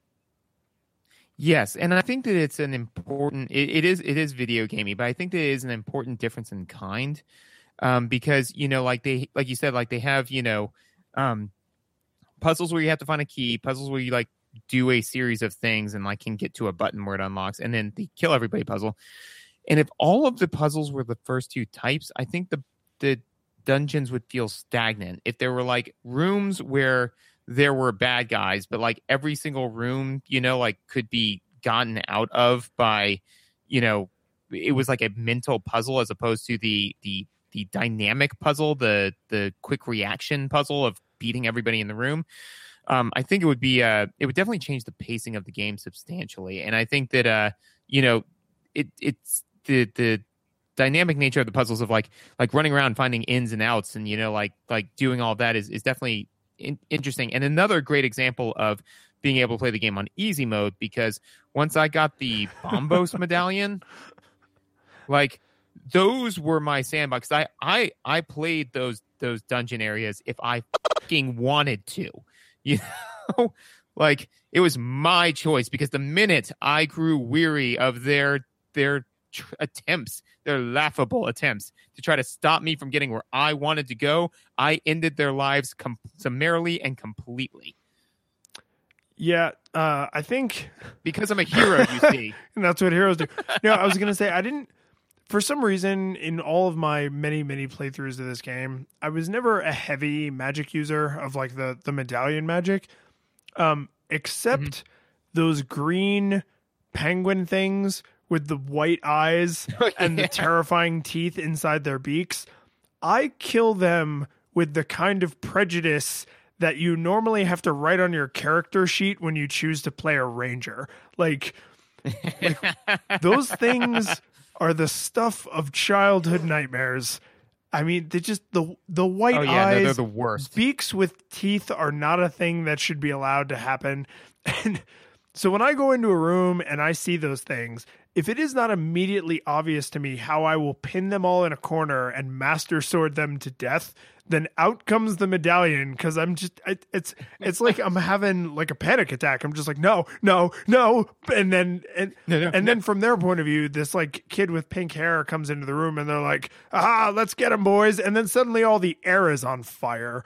Yes, and I think that it's an important, it, it is it is video gamey, but I think that it is an important difference in kind. Um, because, you know, like they, like you said, like they have, you know, um, puzzles where you have to find a key, puzzles where you like do a series of things and like can get to a button where it unlocks, and then the kill everybody puzzle. And if all of the puzzles were the first two types, I think the the dungeons would feel stagnant. If there were like rooms where there were bad guys, but like every single room, you know, like could be gotten out of by, you know, it was like a mental puzzle as opposed to the the the dynamic puzzle, the the quick reaction puzzle of beating everybody in the room. Um, I think it would be uh, it would definitely change the pacing of the game substantially. And I think that uh, you know, it it's the the dynamic nature of the puzzles of like like running around finding ins and outs and, you know, like like doing all that is is definitely in- interesting. And another great example of being able to play the game on easy mode, because once I got the Bombos medallion, like those were my sandbox. I, I I played those those dungeon areas if I fucking wanted to, you know, like it was my choice, because the minute I grew weary of their their tr- attempts, their laughable attempts to try to stop me from getting where I wanted to go, I ended their lives com- summarily and completely. Yeah, uh, I think because I'm a hero, you see, and that's what heroes do. No, I was gonna say I didn't. For some reason, in all of my many, many playthroughs of this game, I was never a heavy magic user of like the, the medallion magic, um, except mm-hmm. those green penguin things with the white eyes oh, yeah. and the terrifying teeth inside their beaks. I kill them with the kind of prejudice that you normally have to write on your character sheet when you choose to play a ranger. Like, like those things are the stuff of childhood nightmares. I mean, they just the the white oh, yeah, eyes, no, they're the worst. Beaks with teeth are not a thing that should be allowed to happen. And so when I go into a room and I see those things, if it is not immediately obvious to me how I will pin them all in a corner and master sword them to death, then out comes the medallion, because I'm just it, it's it's like I'm having like a panic attack. I'm just like no no no, and then and no, no, and no. then from their point of view, this like kid with pink hair comes into the room and they're like, ah, let's get him, boys, and then suddenly all the air is on fire.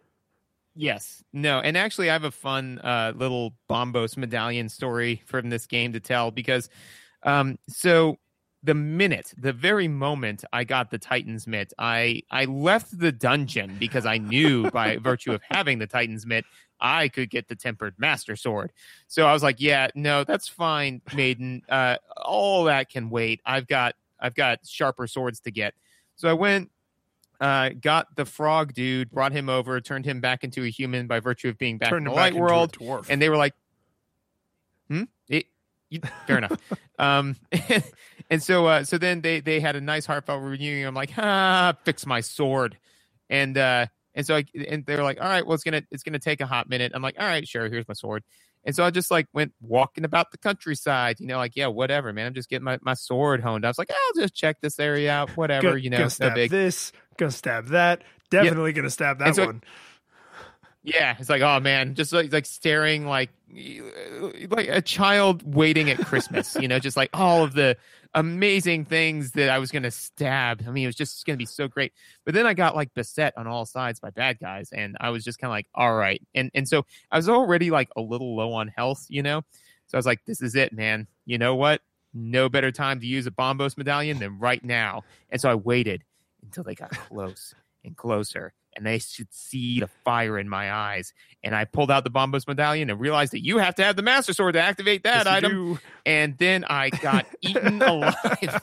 Yes, no, and actually I have a fun uh, little Bombos medallion story from this game to tell, because um, so. The minute, the very moment I got the Titan's Mitt, I, I left the dungeon because I knew by virtue of having the Titan's Mitt, I could get the Tempered Master Sword. So I was like, yeah, no, that's fine, Maiden. Uh, all that can wait. I've got I've got sharper swords to get. So I went, uh, got the frog dude, brought him over, turned him back into a human by virtue of being back Turned in the him light back world. into a dwarf. And they were like, hmm? It, you, fair enough. Um, and so, uh, so then they, they had a nice heartfelt reunion. I'm like, ah, fix my sword. And, uh, and so I, and they were like, all right, well, it's going to, it's going to take a hot minute. I'm like, all right, sure. Here's my sword. And so I just like went walking about the countryside, you know, like, yeah, whatever, man. I'm just getting my, my sword honed. I was like, I'll just check this area out. Whatever, go, you know, go stab no big. this, go stab that. Definitely yeah. going to stab that so, one. Yeah, it's like, oh man, just like like staring like like a child waiting at Christmas, you know, just like all of the amazing things that I was going to stab. I mean, it was just going to be so great. But then I got like beset on all sides by bad guys, and I was just kind of like, all right. And and so I was already like a little low on health, you know. So I was like, this is it, man. You know what? No better time to use a Bombos medallion than right now. And so I waited until they got close and closer. And they should see the fire in my eyes. And I pulled out the Bombos medallion and realized that you have to have the Master Sword to activate that yes, item. do. And then I got eaten alive.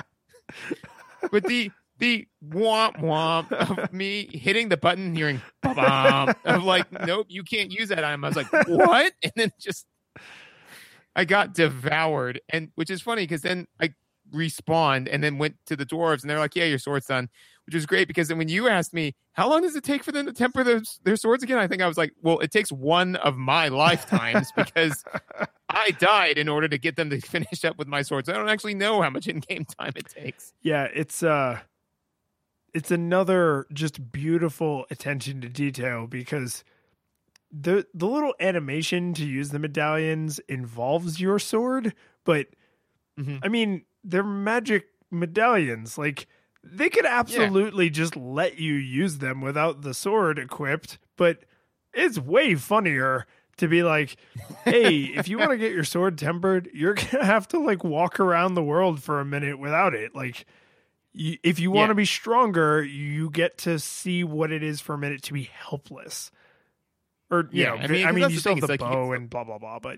With the the womp womp of me hitting the button and hearing ba-bom. I'm like, nope, you can't use that item. I was like, what? And then just I got devoured. And which is funny because then I respawned and then went to the dwarves, and they're like, "Yeah, your sword's done," which is great because then when you asked me how long does it take for them to temper their, their swords again, I think I was like, "Well, it takes one of my lifetimes because I died in order to get them to finish up with my swords. I don't actually know how much in-game time it takes." Yeah, it's uh, it's another just beautiful attention to detail because the the little animation to use the medallions involves your sword, but mm-hmm. I mean, they're magic medallions. Like, they could absolutely yeah. just let you use them without the sword equipped, but it's way funnier to be like, hey, if you want to get your sword tempered, you're going to have to like walk around the world for a minute without it. Like, you, if you want to yeah. be stronger, you get to see what it is for a minute to be helpless. Or, you yeah, know, I mean, I mean you still have the like, bow and blah, blah, blah, but...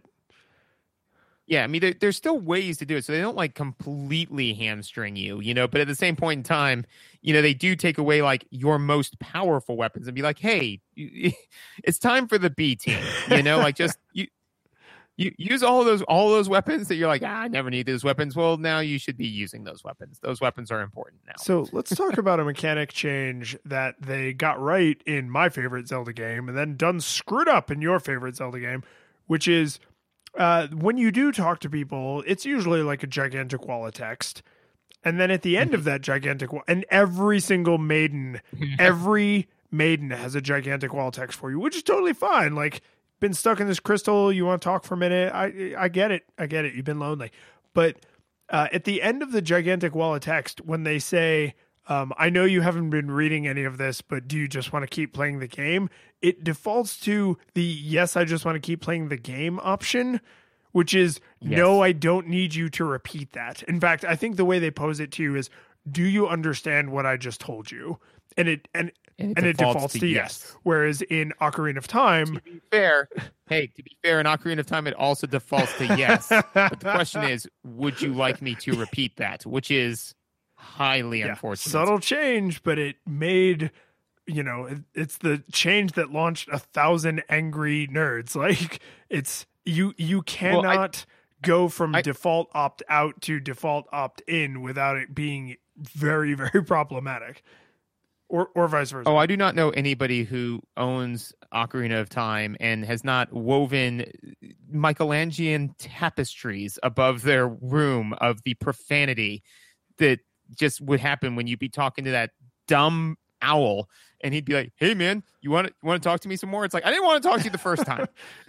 Yeah, I mean, there, there's still ways to do it, so they don't like completely hamstring you, you know. But at the same point in time, you know, they do take away like your most powerful weapons and be like, "Hey, it's time for the B team," you know, like just you, you use all of those all of those weapons that you're like, ah, I never need those weapons. Well, now you should be using those weapons. Those weapons are important now. So let's talk about a mechanic change that they got right in my favorite Zelda game, and then done screwed up in your favorite Zelda game, which is. Uh, when you do talk to people, it's usually like a gigantic wall of text. And then at the end of that gigantic wall, and every single maiden, every maiden has a gigantic wall of text for you, which is totally fine. Like, been stuck in this crystal, you want to talk for a minute. I I get it. I get it. You've been lonely. But uh, at the end of the gigantic wall of text, when they say, um, I know you haven't been reading any of this, but do you just want to keep playing the game? It defaults to the yes, I just want to keep playing the game option, which is yes. No, I don't need you to repeat that. In fact, I think the way they pose it to you is, do you understand what I just told you? And it and and it, and defaults, it defaults to, to yes. yes. Whereas in Ocarina of Time, to be fair, hey, to be fair, in Ocarina of Time, it also defaults to yes. But the question is, would you like me to repeat that? Which is highly yeah, unfortunate. Subtle change, but it made, you know, it, it's the change that launched a thousand angry nerds. Like, it's you you cannot well, I, go from I, default opt out to default opt in without it being very, very problematic. Or or vice versa. Oh, I do not know anybody who owns Ocarina of Time and has not woven Michelangelan tapestries above their room of the profanity that just would happen when you'd be talking to that dumb owl and he'd be like, hey man, you want to you want to talk to me some more? It's like, I didn't want to talk to you the first time.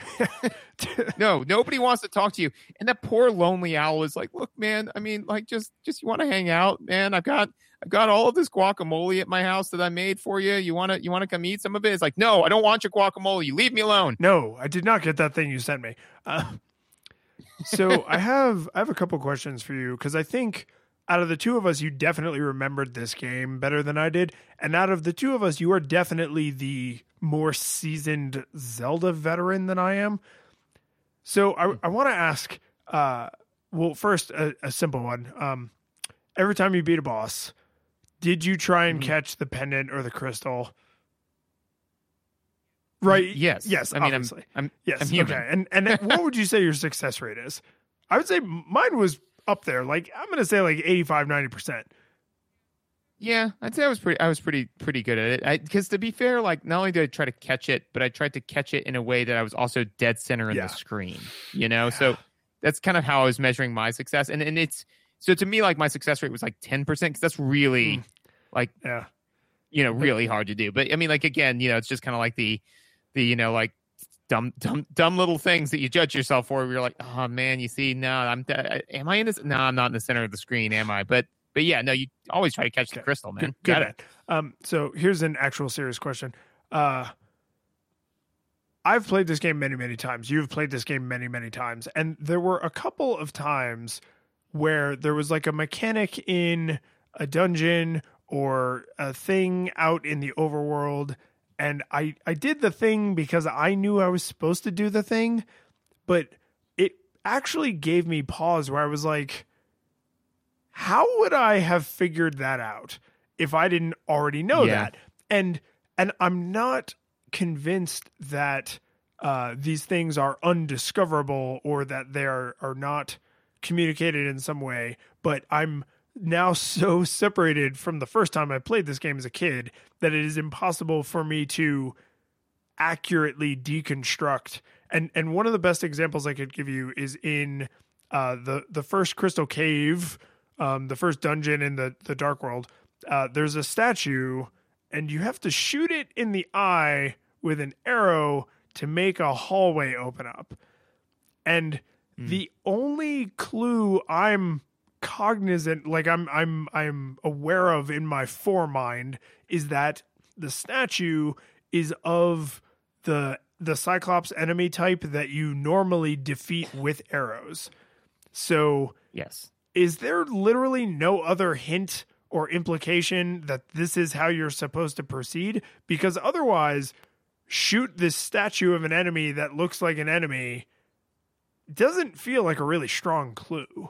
No, nobody wants to talk to you. And that poor lonely owl is like, look man, I mean, like just just you want to hang out, man. I've got I've got all of this guacamole at my house that I made for you. You want to you want to come eat some of it? It's like, no, I don't want your guacamole. You leave me alone. No, I did not get that thing you sent me. Uh, so I have I have a couple questions for you because I think out of the two of us, you definitely remembered this game better than I did. And out of the two of us, you are definitely the more seasoned Zelda veteran than I am. So I, I want to ask, uh, well, first, a, a simple one. Um, every time you beat a boss, did you try and mm-hmm. catch the pendant or the crystal? Right? Yes. Yes, I mean, obviously. I'm, I'm, yes, I'm human. Okay. And, and what would you say your success rate is? I would say mine was up there. Like, I'm going to say like eighty-five, ninety percent. Yeah, I'd say I was pretty, I was pretty, pretty good at it. Because to be fair, like not only did I try to catch it, but I tried to catch it in a way that I was also dead center in yeah. the screen, you know? Yeah. So that's kind of how I was measuring my success. And and it's, so to me, like my success rate was like ten percent because that's really mm. like, yeah, you know, really hard to do. But I mean, like, again, you know, it's just kind of like the, the, you know, like, dumb, dumb, dumb little things that you judge yourself for. Where you're like, oh man, you see, no, I'm, uh, am I in this? No, I'm not in the center of the screen, am I? But, but yeah, no, you always try to catch the crystal, man. Good, good man. Um, so here's an actual serious question. Uh, I've played this game many, many times. You've played this game many, many times, and there were a couple of times where there was like a mechanic in a dungeon or a thing out in the overworld. And I, I did the thing because I knew I was supposed to do the thing, but it actually gave me pause where I was like, how would I have figured that out if I didn't already know yeah. that? And and I'm not convinced that uh, these things are undiscoverable or that they are, are not communicated in some way, but I'm now so separated from the first time I played this game as a kid that it is impossible for me to accurately deconstruct. And and one of the best examples I could give you is in uh, the the first Crystal Cave, um, the first dungeon in the the Dark World. Uh, there's a statue, and you have to shoot it in the eye with an arrow to make a hallway open up. And mm. the only clue I'm cognizant, like I'm I'm I'm aware of in my foremind, is that the statue is of the the Cyclops enemy type that you normally defeat with arrows. So yes, is there literally no other hint or implication that this is how you're supposed to proceed? Because otherwise, shoot this statue of an enemy that looks like an enemy doesn't feel like a really strong clue.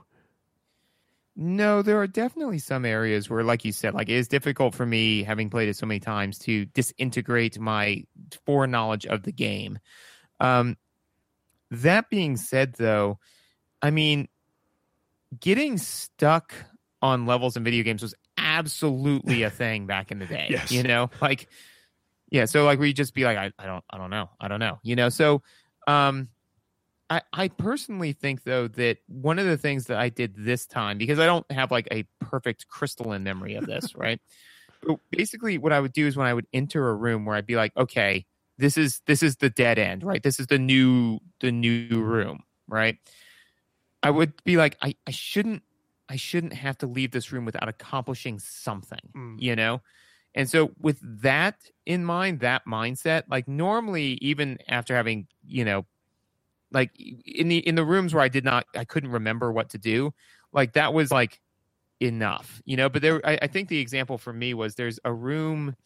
No, there are definitely some areas where, like you said, like it is difficult for me, having played it so many times, to disintegrate my foreknowledge of the game. Um, that being said, though, I mean, getting stuck on levels in video games was absolutely a thing back in the day. Yes. You know, like, yeah. So like we just be like, I, I don't, I don't know. I don't know. You know, so, um, I, I personally think, though, that one of the things that I did this time, because I don't have like a perfect crystalline memory of this, right? But basically what I would do is when I would enter a room where I'd be like, okay, this is this is the dead end, right? This is the new the new room, right? I would be like, I, I shouldn't I shouldn't have to leave this room without accomplishing something, mm. you know? And so with that in mind, that mindset, like normally, even after having, you know, like in the in the rooms where I did not, I couldn't remember what to do. Like that was like enough, you know. But there, I, I think the example for me was there's a room.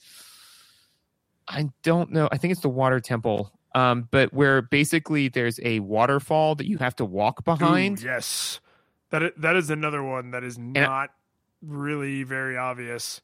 I don't know. I think it's the Water Temple, um, but where basically there's a waterfall that you have to walk behind. Ooh, yes, that is, that is another one that is not and, really very obvious.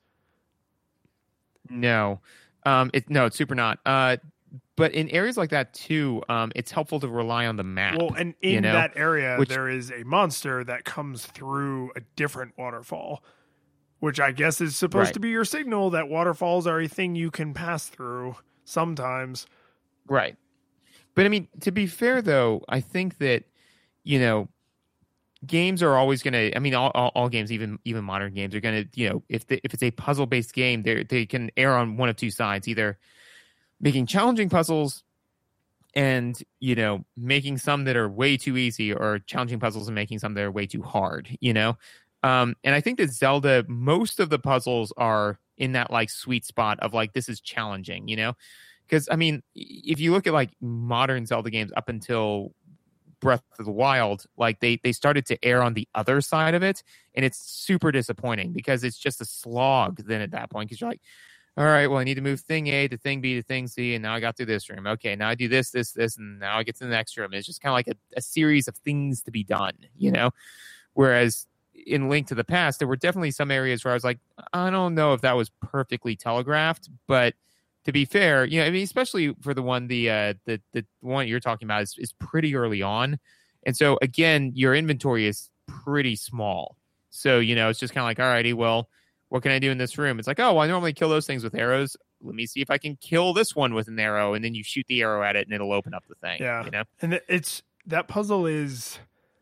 No, um, it no, it's super not. Uh, But in areas like that, too, um, it's helpful to rely on the map. Well, and in you know? that area, which, there is a monster that comes through a different waterfall, which I guess is supposed right. to be your signal that waterfalls are a thing you can pass through sometimes. Right. But, I mean, to be fair, though, I think that, you know, games are always going to, I mean, all, all, all games, even even modern games, are going to, you know, if the, if it's a puzzle-based game, they they can err on one of two sides, either making challenging puzzles and, you know, making some that are way too easy, or challenging puzzles and making some that are way too hard, you know? Um, and I think that Zelda, most of the puzzles are in that like sweet spot of like, this is challenging, you know? Because, I mean, if you look at like modern Zelda games up until Breath of the Wild, like they, they started to err on the other side of it. And it's super disappointing because it's just a slog then at that point. Because you're like, all right, well, I need to move thing A to thing B to thing C, and now I got through this room. Okay, now I do this, this, this, and now I get to the next room. It's just kind of like a, a series of things to be done, you know? Whereas in Link to the Past, there were definitely some areas where I was like, I don't know if that was perfectly telegraphed, but to be fair, you know, I mean, especially for the one, the uh, the, the one you're talking about is, is pretty early on. And so, again, your inventory is pretty small. So, you know, it's just kind of like, all righty, well, what can I do in this room? It's like, oh, well, I normally kill those things with arrows. Let me see if I can kill this one with an arrow. And then you shoot the arrow at it and it'll open up the thing. Yeah. You know? And it's, that puzzle is,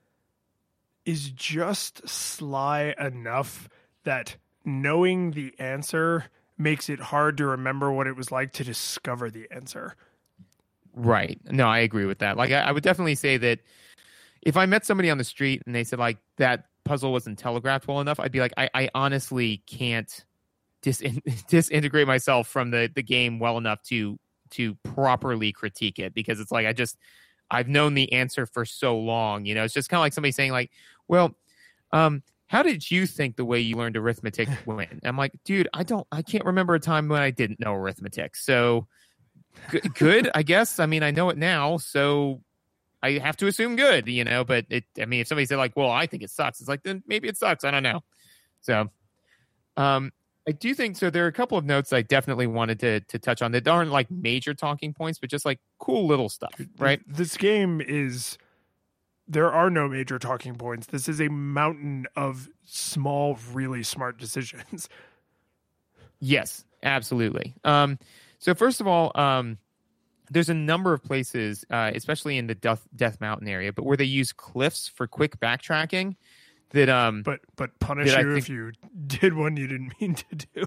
is just sly enough that knowing the answer makes it hard to remember what it was like to discover the answer. Right. No, I agree with that. Like, I, I would definitely say that if I met somebody on the street and they said like that puzzle wasn't telegraphed well enough, I'd be like, I, I honestly can't disin- disintegrate myself from the, the game well enough to to properly critique it, because it's like I just I've known the answer for so long. You know, it's just kind of like somebody saying like, well, um, how did you think the way you learned arithmetic went? I'm like, dude, I don't, I can't remember a time when I didn't know arithmetic. So g- good, I guess. I mean, I know it now, so I have to assume good, you know, but it, I mean, if somebody said like, well, I think it sucks, it's like, then maybe it sucks. I don't know. So, um, I do think, so there are a couple of notes I definitely wanted to to touch on that aren't like major talking points, but just like cool little stuff, right? This game is there are no major talking points. This is a mountain of small, really smart decisions. Yes, absolutely. Um, so first of all, um, there's a number of places, uh, especially in the Death, Death Mountain area, but where they use cliffs for quick backtracking. That um, but but punish that you think, if you did one you didn't mean to do.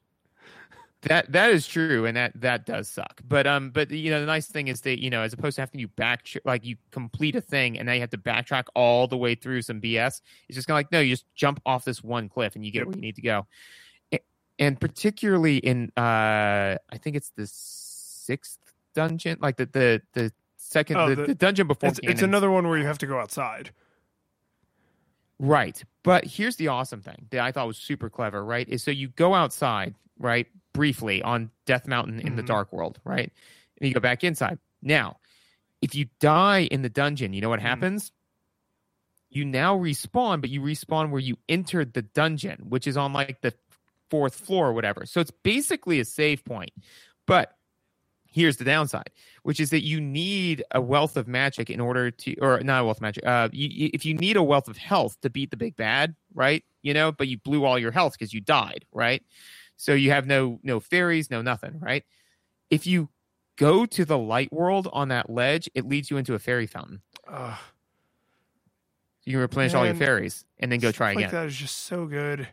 That that is true, and that that does suck. But um, but you know, the nice thing is that, you know, as opposed to having you back like you complete a thing and now you have to backtrack all the way through some B S, it's just kind of like, no, you just jump off this one cliff and you get Yep. where you need to go. And particularly in uh, I think it's the sixth dungeon, like the the the second Oh, the, the- the dungeon before. It's, it's cannons. another one where you have to go outside. Right. But here's the awesome thing that I thought was super clever, right? Is so you go outside, right, briefly on Death Mountain in the Mhm. Dark World, right? And you go back inside. Now, if you die in the dungeon, you know what Mhm. happens? You now respawn, but you respawn where you entered the dungeon, which is on like the fourth floor or whatever. So it's basically a save point. But here's the downside, which is that you need a wealth of magic in order to, or not a wealth of magic. Uh, you, if you need a wealth of health to beat the big bad, right? You know, but you blew all your health because you died, right? So you have no no fairies, no nothing, right? If you go to the light world on that ledge, it leads you into a fairy fountain. Ugh. You can replenish all your Man, fairies and then go try Stuff like again. that is just so good.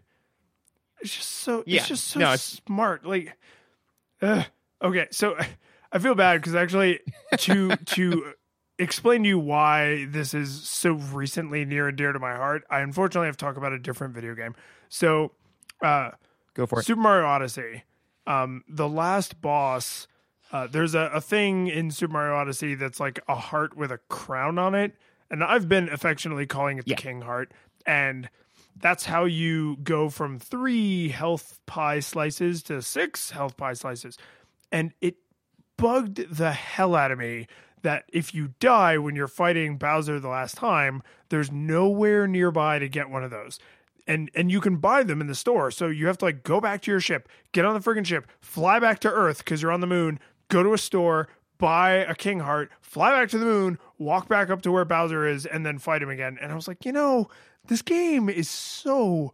It's just so Yeah. it's just so No, it's- smart. Like, ugh. Okay, so I feel bad because actually to to explain to you why this is so recently near and dear to my heart, I unfortunately have to talk about a different video game. So, uh, Go for it. Super Mario Odyssey, um, the last boss. Uh, there's a, a thing in Super Mario Odyssey that's like a heart with a crown on it, and I've been affectionately calling it the Yeah. King Heart, and that's how you go from three health pie slices to six health pie slices. And it bugged the hell out of me that if you die when you're fighting Bowser the last time, there's nowhere nearby to get one of those. And and you can buy them in the store. So you have to like go back to your ship, get on the friggin' ship, fly back to Earth because you're on the moon, go to a store, buy a King Heart, fly back to the moon, walk back up to where Bowser is, and then fight him again. And I was like, you know, this game is so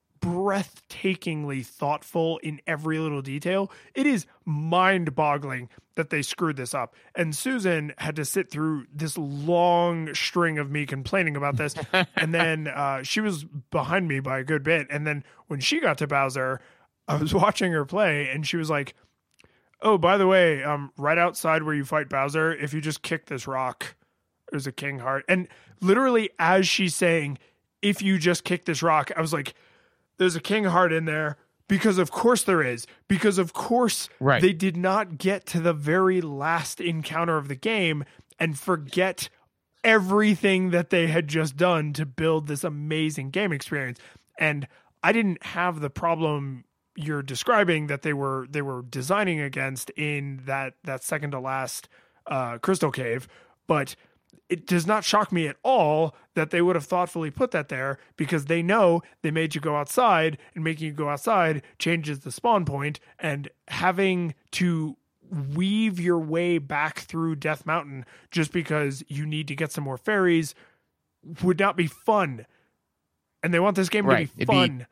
breathtakingly thoughtful in every little detail. It is mind-boggling that they screwed this up. And Susan had to sit through this long string of me complaining about this. And then uh, she was behind me by a good bit. And then when she got to Bowser, I was watching her play and she was like, oh, by the way, um, right outside where you fight Bowser, if you just kick this rock, there's a King Heart. And literally as she's saying, if you just kick this rock, I was like, there's a King Heart in there because of course there is. Because of course Right. they did not get to the very last encounter of the game and forget everything that they had just done to build this amazing game experience. And I didn't have the problem you're describing that they were they were designing against in that that second to last uh, Crystal Cave, but it does not shock me at all that they would have thoughtfully put that there because they know they made you go outside, and making you go outside changes the spawn point, and having to weave your way back through Death Mountain just because you need to get some more fairies would not be fun. And they want this game Right. to be It'd be- fun.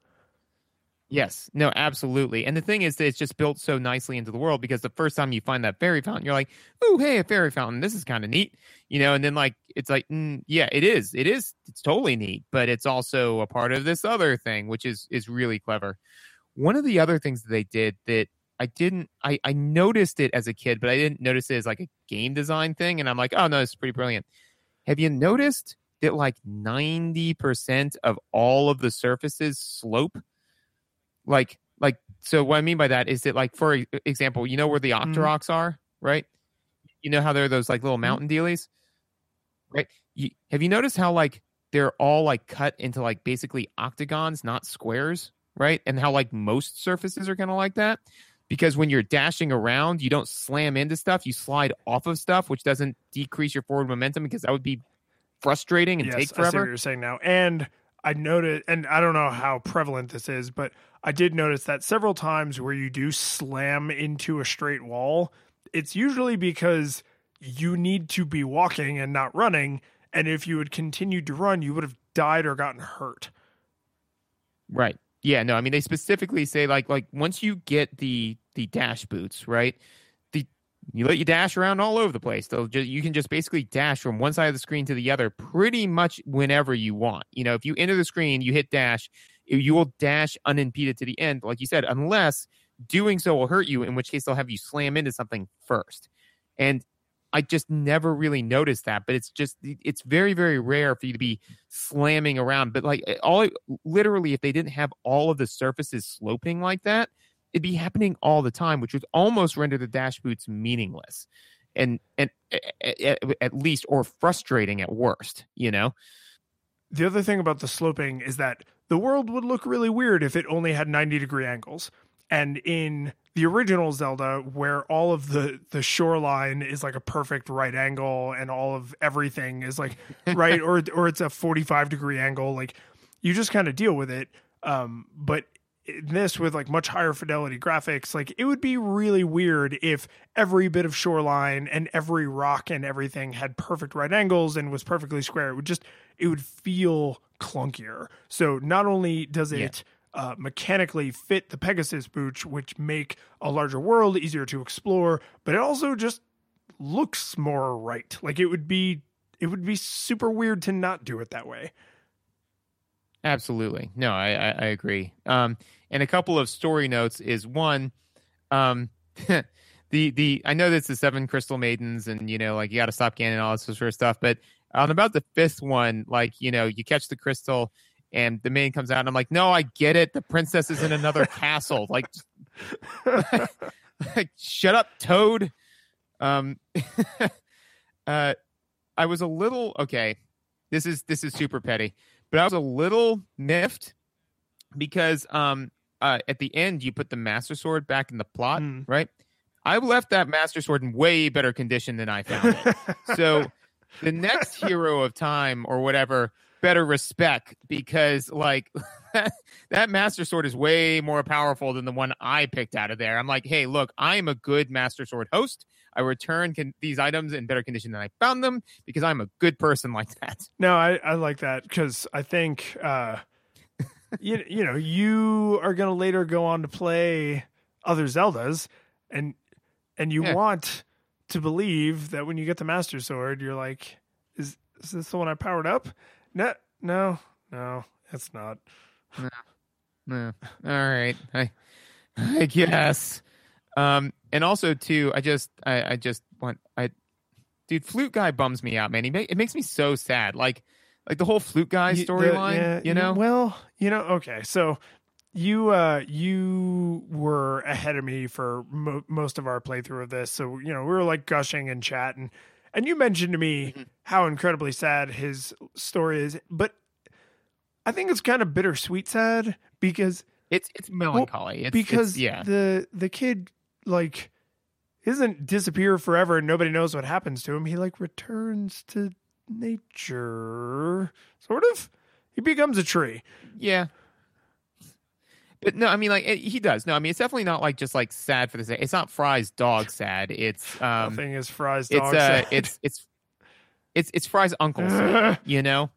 Yes, no, absolutely. And the thing is that it's just built so nicely into the world because the first time you find that fairy fountain, you're like, oh, hey, a fairy fountain. This is kind of neat. You know, and then like, it's like, mm, yeah, it is. It is. It's totally neat, but it's also a part of this other thing, which is, is really clever. One of the other things that they did that I didn't, I, I noticed it as a kid, but I didn't notice it as like a game design thing. And I'm like, oh no, it's pretty brilliant. Have you noticed that like ninety percent of all of the surfaces slope? Like, like, so what I mean by that is that, like, for example, you know where the Octoroks are, right? You know how they're those like little mountain dealies, right? You, have you noticed how like they're all like cut into like basically octagons, not squares, right? And how like most surfaces are kind of like that because when you're dashing around, you don't slam into stuff, you slide off of stuff, which doesn't decrease your forward momentum because that would be frustrating and Yes, take I see forever. what you're saying now. And I noted, and I don't know how prevalent this is, but I did notice that several times where you do slam into a straight wall, it's usually because you need to be walking and not running. And if you had continued to run, you would have died or gotten hurt. Right. Yeah, no, I mean, they specifically say, like, like once you get the the dash boots, right, the you let you dash around all over the place. They'll just, you can just basically dash from one side of the screen to the other pretty much whenever you want. You know, if you enter the screen, you hit dash, you will dash unimpeded to the end, like you said, unless doing so will hurt you, in which case they'll have you slam into something first. And I just never really noticed that, but it's just, it's very, very rare for you to be slamming around. But like all, literally, if they didn't have all of the surfaces sloping like that, it'd be happening all the time, which would almost render the dash boots meaningless and, and at, at least, or frustrating at worst, you know? The other thing about the sloping is that the world would look really weird if it only had ninety degree angles. And in the original Zelda, where all of the, the shoreline is like a perfect right angle and all of everything is like right, or or it's a forty-five degree angle, like you just kind of deal with it. Um, but in this, with like much higher fidelity graphics, like it would be really weird if every bit of shoreline and every rock and everything had perfect right angles and was perfectly square. It would just, it would feel clunkier. So not only does it... Yeah. Uh, mechanically fit the Pegasus boots, which make a larger world easier to explore, but it also just looks more right. Like it would be, it would be super weird to not do it that way. Absolutely. No, I, I, I agree. Um, and a couple of story notes is one, um, the, the, I know that's the seven crystal maidens and, you know, like you got to stop Ganon and all this sort of stuff, but on about the fifth one, like, you know, you catch the crystal and the main comes out, and I'm like, no, I get it. The princess is in another castle. Like, like, shut up, Toad. Um, uh, I was a little okay. This is this is super petty, but I was a little miffed because um, uh, at the end you put the Master Sword back in the plot, mm. right? I left that Master Sword in way better condition than I found it. So the next Hero of Time or whatever. Better respect, because like that Master Sword is way more powerful than the one I picked out of there. I'm like, hey, look, I am a good Master Sword host. I return con- these items in better condition than I found them because I'm a good person like that. No, I, I like that because I think uh, you you know you are going to later go on to play other Zeldas, and and you yeah. want to believe that when you get the Master Sword, you're like, is is this the one I powered up? No, no, no, it's not. No, no. All right, I, I guess. Um, and also too, I just, I, I just want, I, dude, Flute Guy bums me out, man. He make, it makes me so sad. Like, like the whole Flute Guy storyline. Yeah, you know. Well, you know. Okay, so you, uh, you were ahead of me for mo- most of our playthrough of this, so you know we were like gushing in chat and. And you mentioned to me mm-hmm. how incredibly sad his story is, but I think it's kind of bittersweet sad because it's it's melancholy. Well, it's, because it's, yeah. the the kid like doesn't disappear forever and nobody knows what happens to him. He like returns to nature, sort of. He becomes a tree. Yeah. But no, I mean, like it, he does. No, I mean, it's definitely not like just like sad for the sake. It's not Fry's dog sad. It's um, nothing is Fry's dog it's, uh, sad. It's it's it's it's Fry's uncle sad, you know.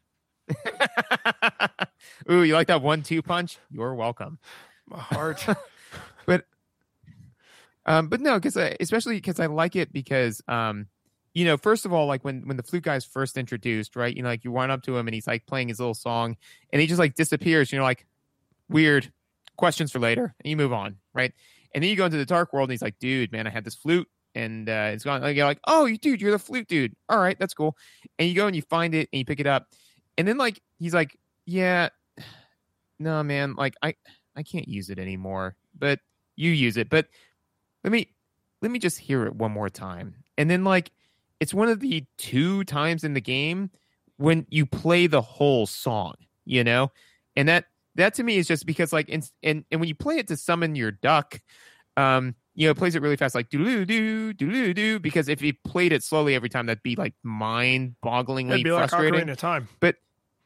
Ooh, you like that one two punch? You're welcome. My heart. but um, but no, because especially because I like it because um, you know, first of all, like when when the Flute Guy's first introduced, right? You know, like you run up to him and he's like playing his little song, and he just like disappears. And you're like. Weird questions for later, and you move on, right? And then you go into the Dark World, and he's like, "Dude, man, I had this flute, and uh, it's gone." Like, you're like, "Oh, you dude, you're the flute dude. All right, that's cool." And you go and you find it, and you pick it up, and then like he's like, "Yeah, no, man, like I, I can't use it anymore, but you use it. But let me, let me just hear it one more time." And then like, it's one of the two times in the game when you play the whole song, you know, and that. That to me is just because like in, and and when you play it to summon your duck, um, you know, it plays it really fast, like doo doo doo doo. Because if you played it slowly every time, that'd be like mind-bogglingly It'd be frustrating. Like Ocarina of Time. But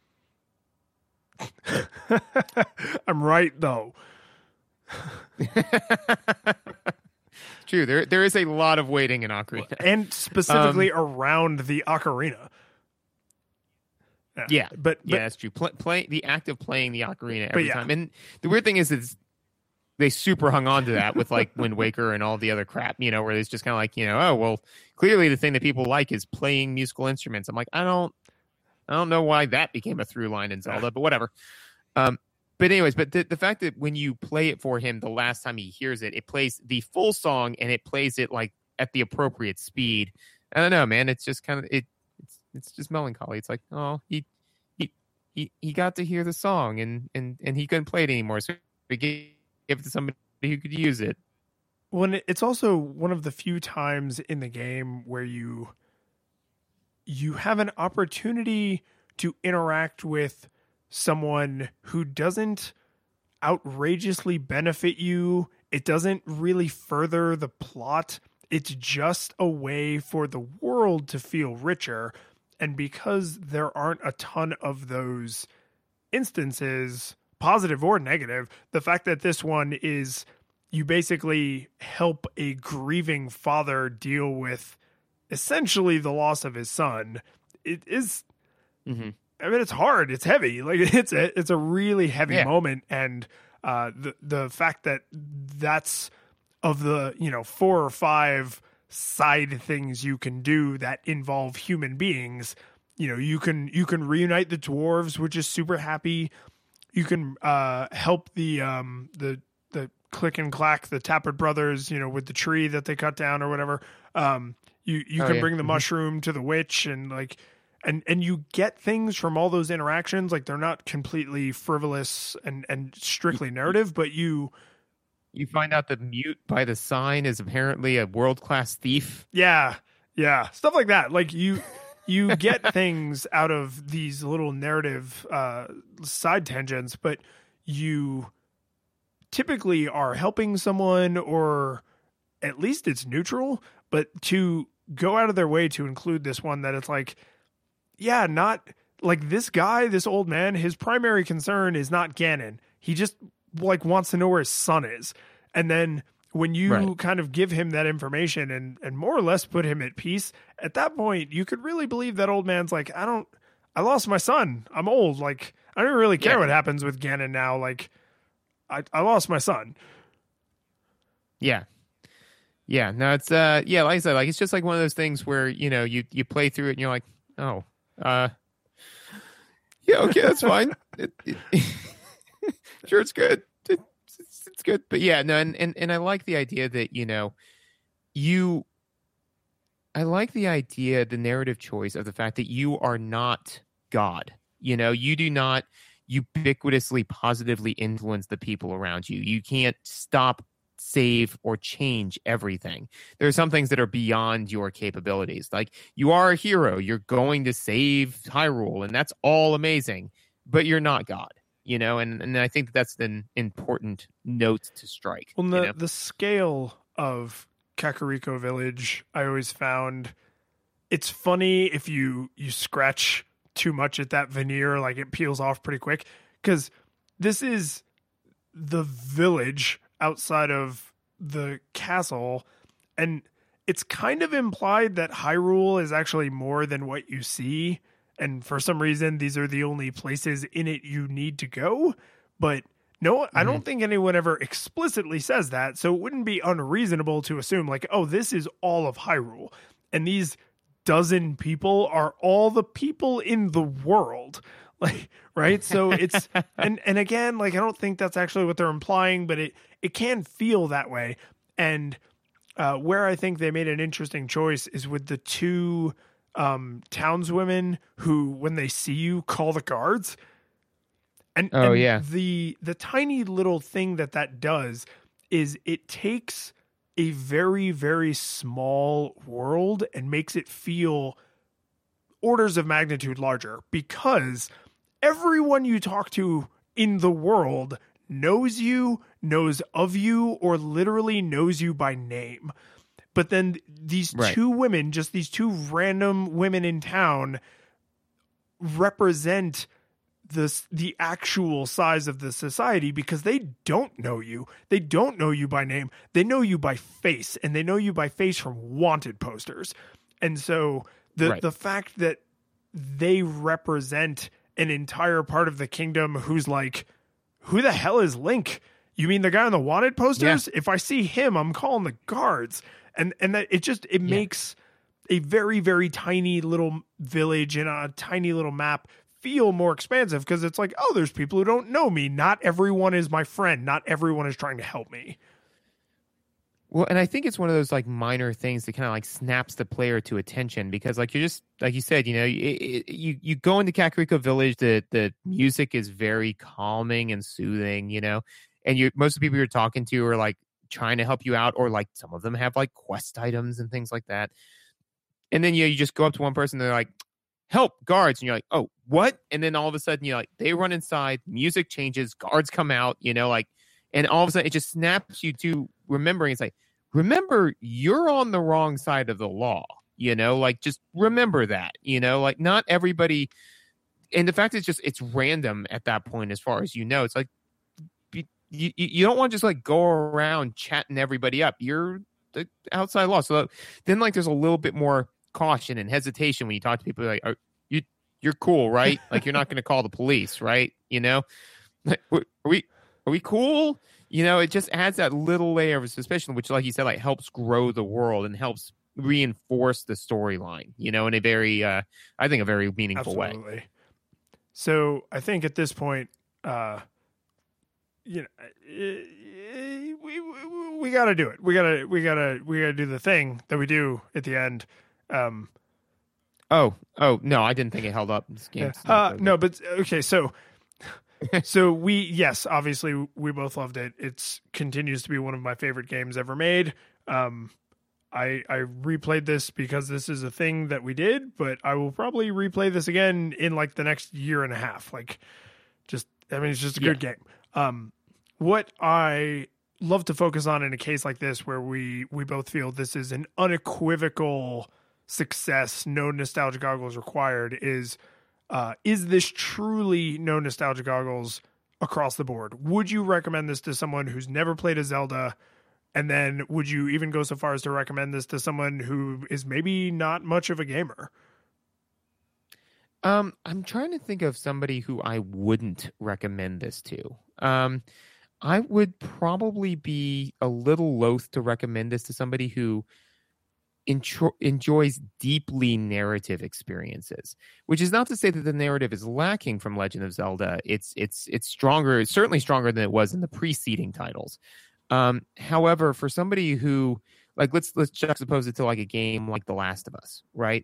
I'm right though. True, there there is a lot of waiting in Ocarina, and specifically um, around the Ocarina. Yeah, but, but yeah, that's true. Play, play the act of playing the ocarina every yeah. time. And the weird thing is, is they super hung on to that with like Wind Waker and all the other crap, you know, where it's just kind of like, you know, oh well, clearly the thing that people like is playing musical instruments. I'm like, I don't, I don't know why that became a through line in Zelda, but whatever. Um, but anyways, but the, the fact that when you play it for him, the last time he hears it, it plays the full song and it plays it like at the appropriate speed. I don't know, man. It's just kind of it. It's it's just melancholy. It's like, oh, he he he he got to hear the song and and and he couldn't play it anymore, so he gave it to somebody who could use it. When it, it's also one of the few times in the game where you you have an opportunity to interact with someone who doesn't outrageously benefit you. It doesn't really further the plot. It's just a way for the world to feel richer. And because there aren't a ton of those instances, positive or negative, the fact that this one is you basically help a grieving father deal with essentially the loss of his son, it is, mm-hmm. I mean, it's hard. It's heavy. Like it's a, it's a really heavy yeah. moment. And uh, the, the fact that that's of the, you know, four or five side things you can do that involve human beings, you know, you can, you can reunite the dwarves, which is super happy. You can uh, help the, um, the, the click and clack, the Tappert brothers, you know, with the tree that they cut down or whatever. Um, you, you oh, can yeah. bring the mm-hmm. mushroom to the witch and like, and, and you get things from all those interactions. Like they're not completely frivolous and, and strictly narrative, but you, You find out that Mute by the sign is apparently a world-class thief. Yeah, yeah. Stuff like that. Like you you get things out of these little narrative uh, side tangents, but you typically are helping someone, or at least it's neutral, but to go out of their way to include this one that it's like, yeah, not like this guy, this old man, his primary concern is not Ganon. He just like wants to know where his son is. And then when you right. kind of give him that information and, and more or less put him at peace, at that point, you could really believe that old man's like, I don't, I lost my son. I'm old. Like, I don't really care yeah. what happens with Ganon now. Like, I, I lost my son. Yeah. Yeah. No, it's, uh, yeah, like I said, like, it's just like one of those things where, you know, you, you play through it and you're like, oh, uh, yeah, okay, that's fine. It, it, sure, it's good. It, it's, it's good. But yeah, no, and, and, and I like the idea that, you know, you, I like the idea, the narrative choice of the fact that you are not God. You know, you do not ubiquitously positively influence the people around you. You can't stop, save, or change everything. There are some things that are beyond your capabilities. Like, you are a hero. You're going to save Hyrule, and that's all amazing. But you're not God, you know? And, and I think that's an important note to strike. Well, the, you know? the scale of Kakariko Village, I always found it's funny if you you scratch too much at that veneer, like it peels off pretty quick, because this is the village outside of the castle, and it's kind of implied that Hyrule is actually more than what you see, and for some reason these are the only places in it you need to go. But no, mm-hmm. I don't think anyone ever explicitly says that, so it wouldn't be unreasonable to assume like, oh, this is all of Hyrule, and these dozen people are all the people in the world. Like, right? So it's, and, and again, like, I don't think that's actually what they're implying, but it, it can feel that way. And uh, where I think they made an interesting choice is with the two um, townswomen who, when they see you, call the guards. And, oh, and yeah. the, the tiny little thing that that does is it takes a very, very small world and makes it feel orders of magnitude larger, because everyone you talk to in the world knows you, knows of you, or literally knows you by name. But then these right. two women, just these two random women in town, represent this the actual size of the society, because they don't know you. They don't know you by name. They know you by face, and they know you by face from wanted posters. And so the right. the fact that they represent an entire part of the kingdom who's like, who the hell is Link? You mean the guy on the wanted posters? Yeah. If I see him, I'm calling the guards. And and that it just it yeah. makes a very, very tiny little village in a tiny little map feel more expansive, because it's like, oh, there's people who don't know me. Not everyone is my friend. Not everyone is trying to help me. Well, and I think it's one of those like minor things that kind of like snaps the player to attention, because like you're just, like you said, you know, it, it, you, you go into Kakariko Village, the, the music is very calming and soothing, you know, and you, most of the people you're talking to are like trying to help you out, or like some of them have like quest items and things like that. And then, you know, you just go up to one person, they're like, help, guards. And you're like, oh, what? And then all of a sudden, you're like, they run inside, music changes, guards come out, you know, like, and all of a sudden it just snaps you to remembering. It's like, remember, you're on the wrong side of the law, you know, like, just remember that, you know, like, not everybody. And the fact is just, it's random at that point, as far as you know. It's like, you, you, you don't want to just like go around chatting everybody up. You're the outside law. So then, like, there's a little bit more caution and hesitation when you talk to people. Like, are you, you're cool, right? Like, you're not going to call the police, right? You know, like, are we, are we cool? You know, it just adds that little layer of suspicion, which, like you said, like helps grow the world and helps reinforce the storyline, you know, in a very, uh, I think, a very meaningful Absolutely. way. So I think at this point, uh, you know, we, we, we got to do it. We got to, we got to, we got to do the thing that we do at the end. Um, oh, oh, no, I didn't think it held up. This game's uh, no, but okay. So, so we, yes, obviously we both loved it. It's continues to be one of my favorite games ever made. Um, I, I replayed this because this is a thing that we did, but I will probably replay this again in like the next year and a half. Like, just, I mean, it's just a good yeah. game. Um, what I love to focus on in a case like this, where we, we both feel this is an unequivocal success, no nostalgia goggles required, is, Uh, is this truly no nostalgia goggles across the board? Would you recommend this to someone who's never played a Zelda? And then would you even go so far as to recommend this to someone who is maybe not much of a gamer? Um, I'm trying to think of somebody who I wouldn't recommend this to. Um, I would probably be a little loath to recommend this to somebody who Enjoy, enjoys deeply narrative experiences, which is not to say that the narrative is lacking from Legend of Zelda. It's it's it's stronger. It's certainly stronger than it was in the preceding titles. Um, however, for somebody who, like, let's let's juxtapose it to like a game like The Last of Us, right?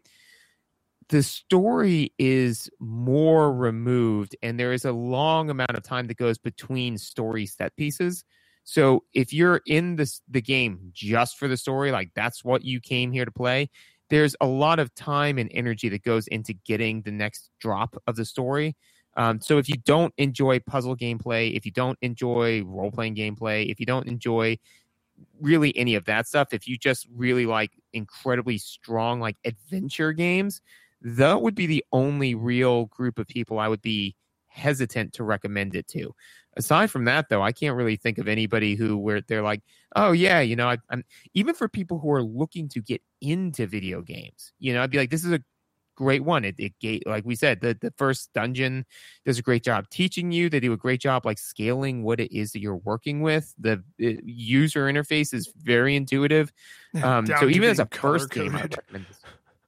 The story is more removed, and there is a long amount of time that goes between story set pieces. So if you're in this, the game just for the story, like that's what you came here to play, there's a lot of time and energy that goes into getting the next drop of the story. Um, so if you don't enjoy puzzle gameplay, if you don't enjoy role-playing gameplay, if you don't enjoy really any of that stuff, if you just really like incredibly strong like adventure games, that would be the only real group of people I would be hesitant to recommend it to. Aside from that, though, I can't really think of anybody who where they're like, oh yeah, you know, I, I'm even for people who are looking to get into video games, you know, I'd be like, this is a great one. It, it like we said, the the first dungeon does a great job teaching you. They do a great job like scaling what it is that you're working with. The, the user interface is very intuitive. Um, so even as a first game, I recommend this.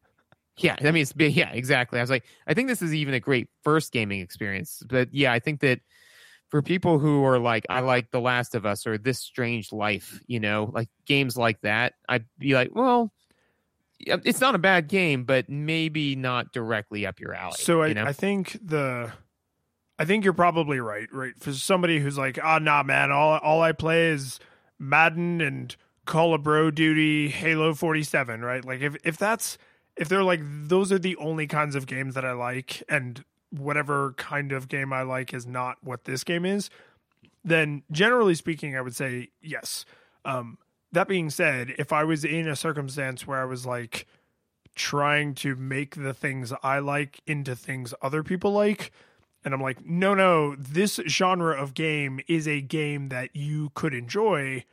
Yeah, I mean, it's big. Yeah, exactly. I was like, I think this is even a great first gaming experience. But yeah, I think that for people who are like, I like The Last of Us or This Strange Life, you know, like games like that, I'd be like, well, it's not a bad game, but maybe not directly up your alley. So I, you know? I think the, I think you're probably right. Right, for somebody who's like, ah, oh, nah, man, all all I play is Madden and Call of Bro Duty, Halo forty-seven. Right, like if if that's if they're like, those are the only kinds of games that I like, and whatever kind of game I like is not what this game is, then generally speaking, I would say yes. Um, that being said, if I was in a circumstance where I was like trying to make the things I like into things other people like, and I'm like, no, no, this genre of game is a game that you could enjoy,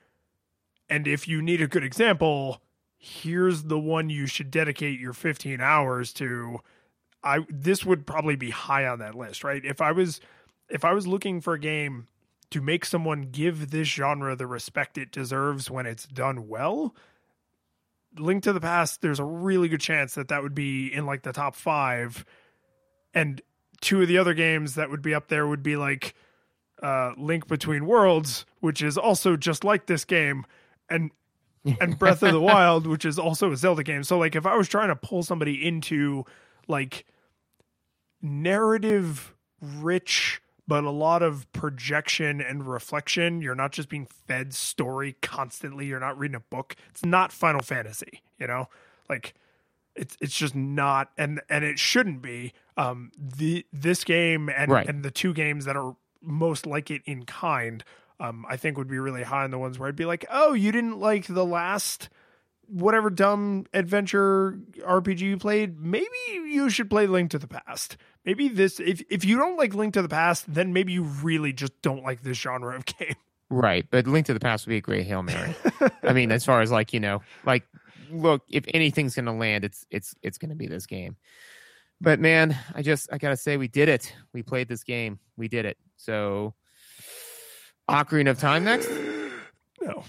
and if you need a good example, here's the one you should dedicate your fifteen hours to. I this would probably be high on that list, right? If I was if I was looking for a game to make someone give this genre the respect it deserves when it's done well, Link to the Past, there's a really good chance that that would be in like the top five. And two of the other games that would be up there would be like uh, Link Between Worlds, which is also just like this game, and and Breath of the Wild, which is also a Zelda game. So like if I was trying to pull somebody into like narrative rich but a lot of projection and reflection, you're not just being fed story constantly, you're not reading a book. It's not Final Fantasy, you know? Like it's it's just not, and and it shouldn't be. Um the this game and right. and the two games that are most like it in kind, um I think would be really high on the ones where I'd be like, "Oh, you didn't like the last whatever dumb adventure R P G you played, maybe you should play Link to the Past." Maybe this, if if you don't like Link to the Past, then maybe you really just don't like this genre of game. Right, but Link to the Past would be a great Hail Mary. I mean, as far as like, you know, like, look, if anything's going to land, it's it's it's going to be this game. But man, I just, I got to say, we did it. We played this game. We did it. So, Ocarina of Time next? No.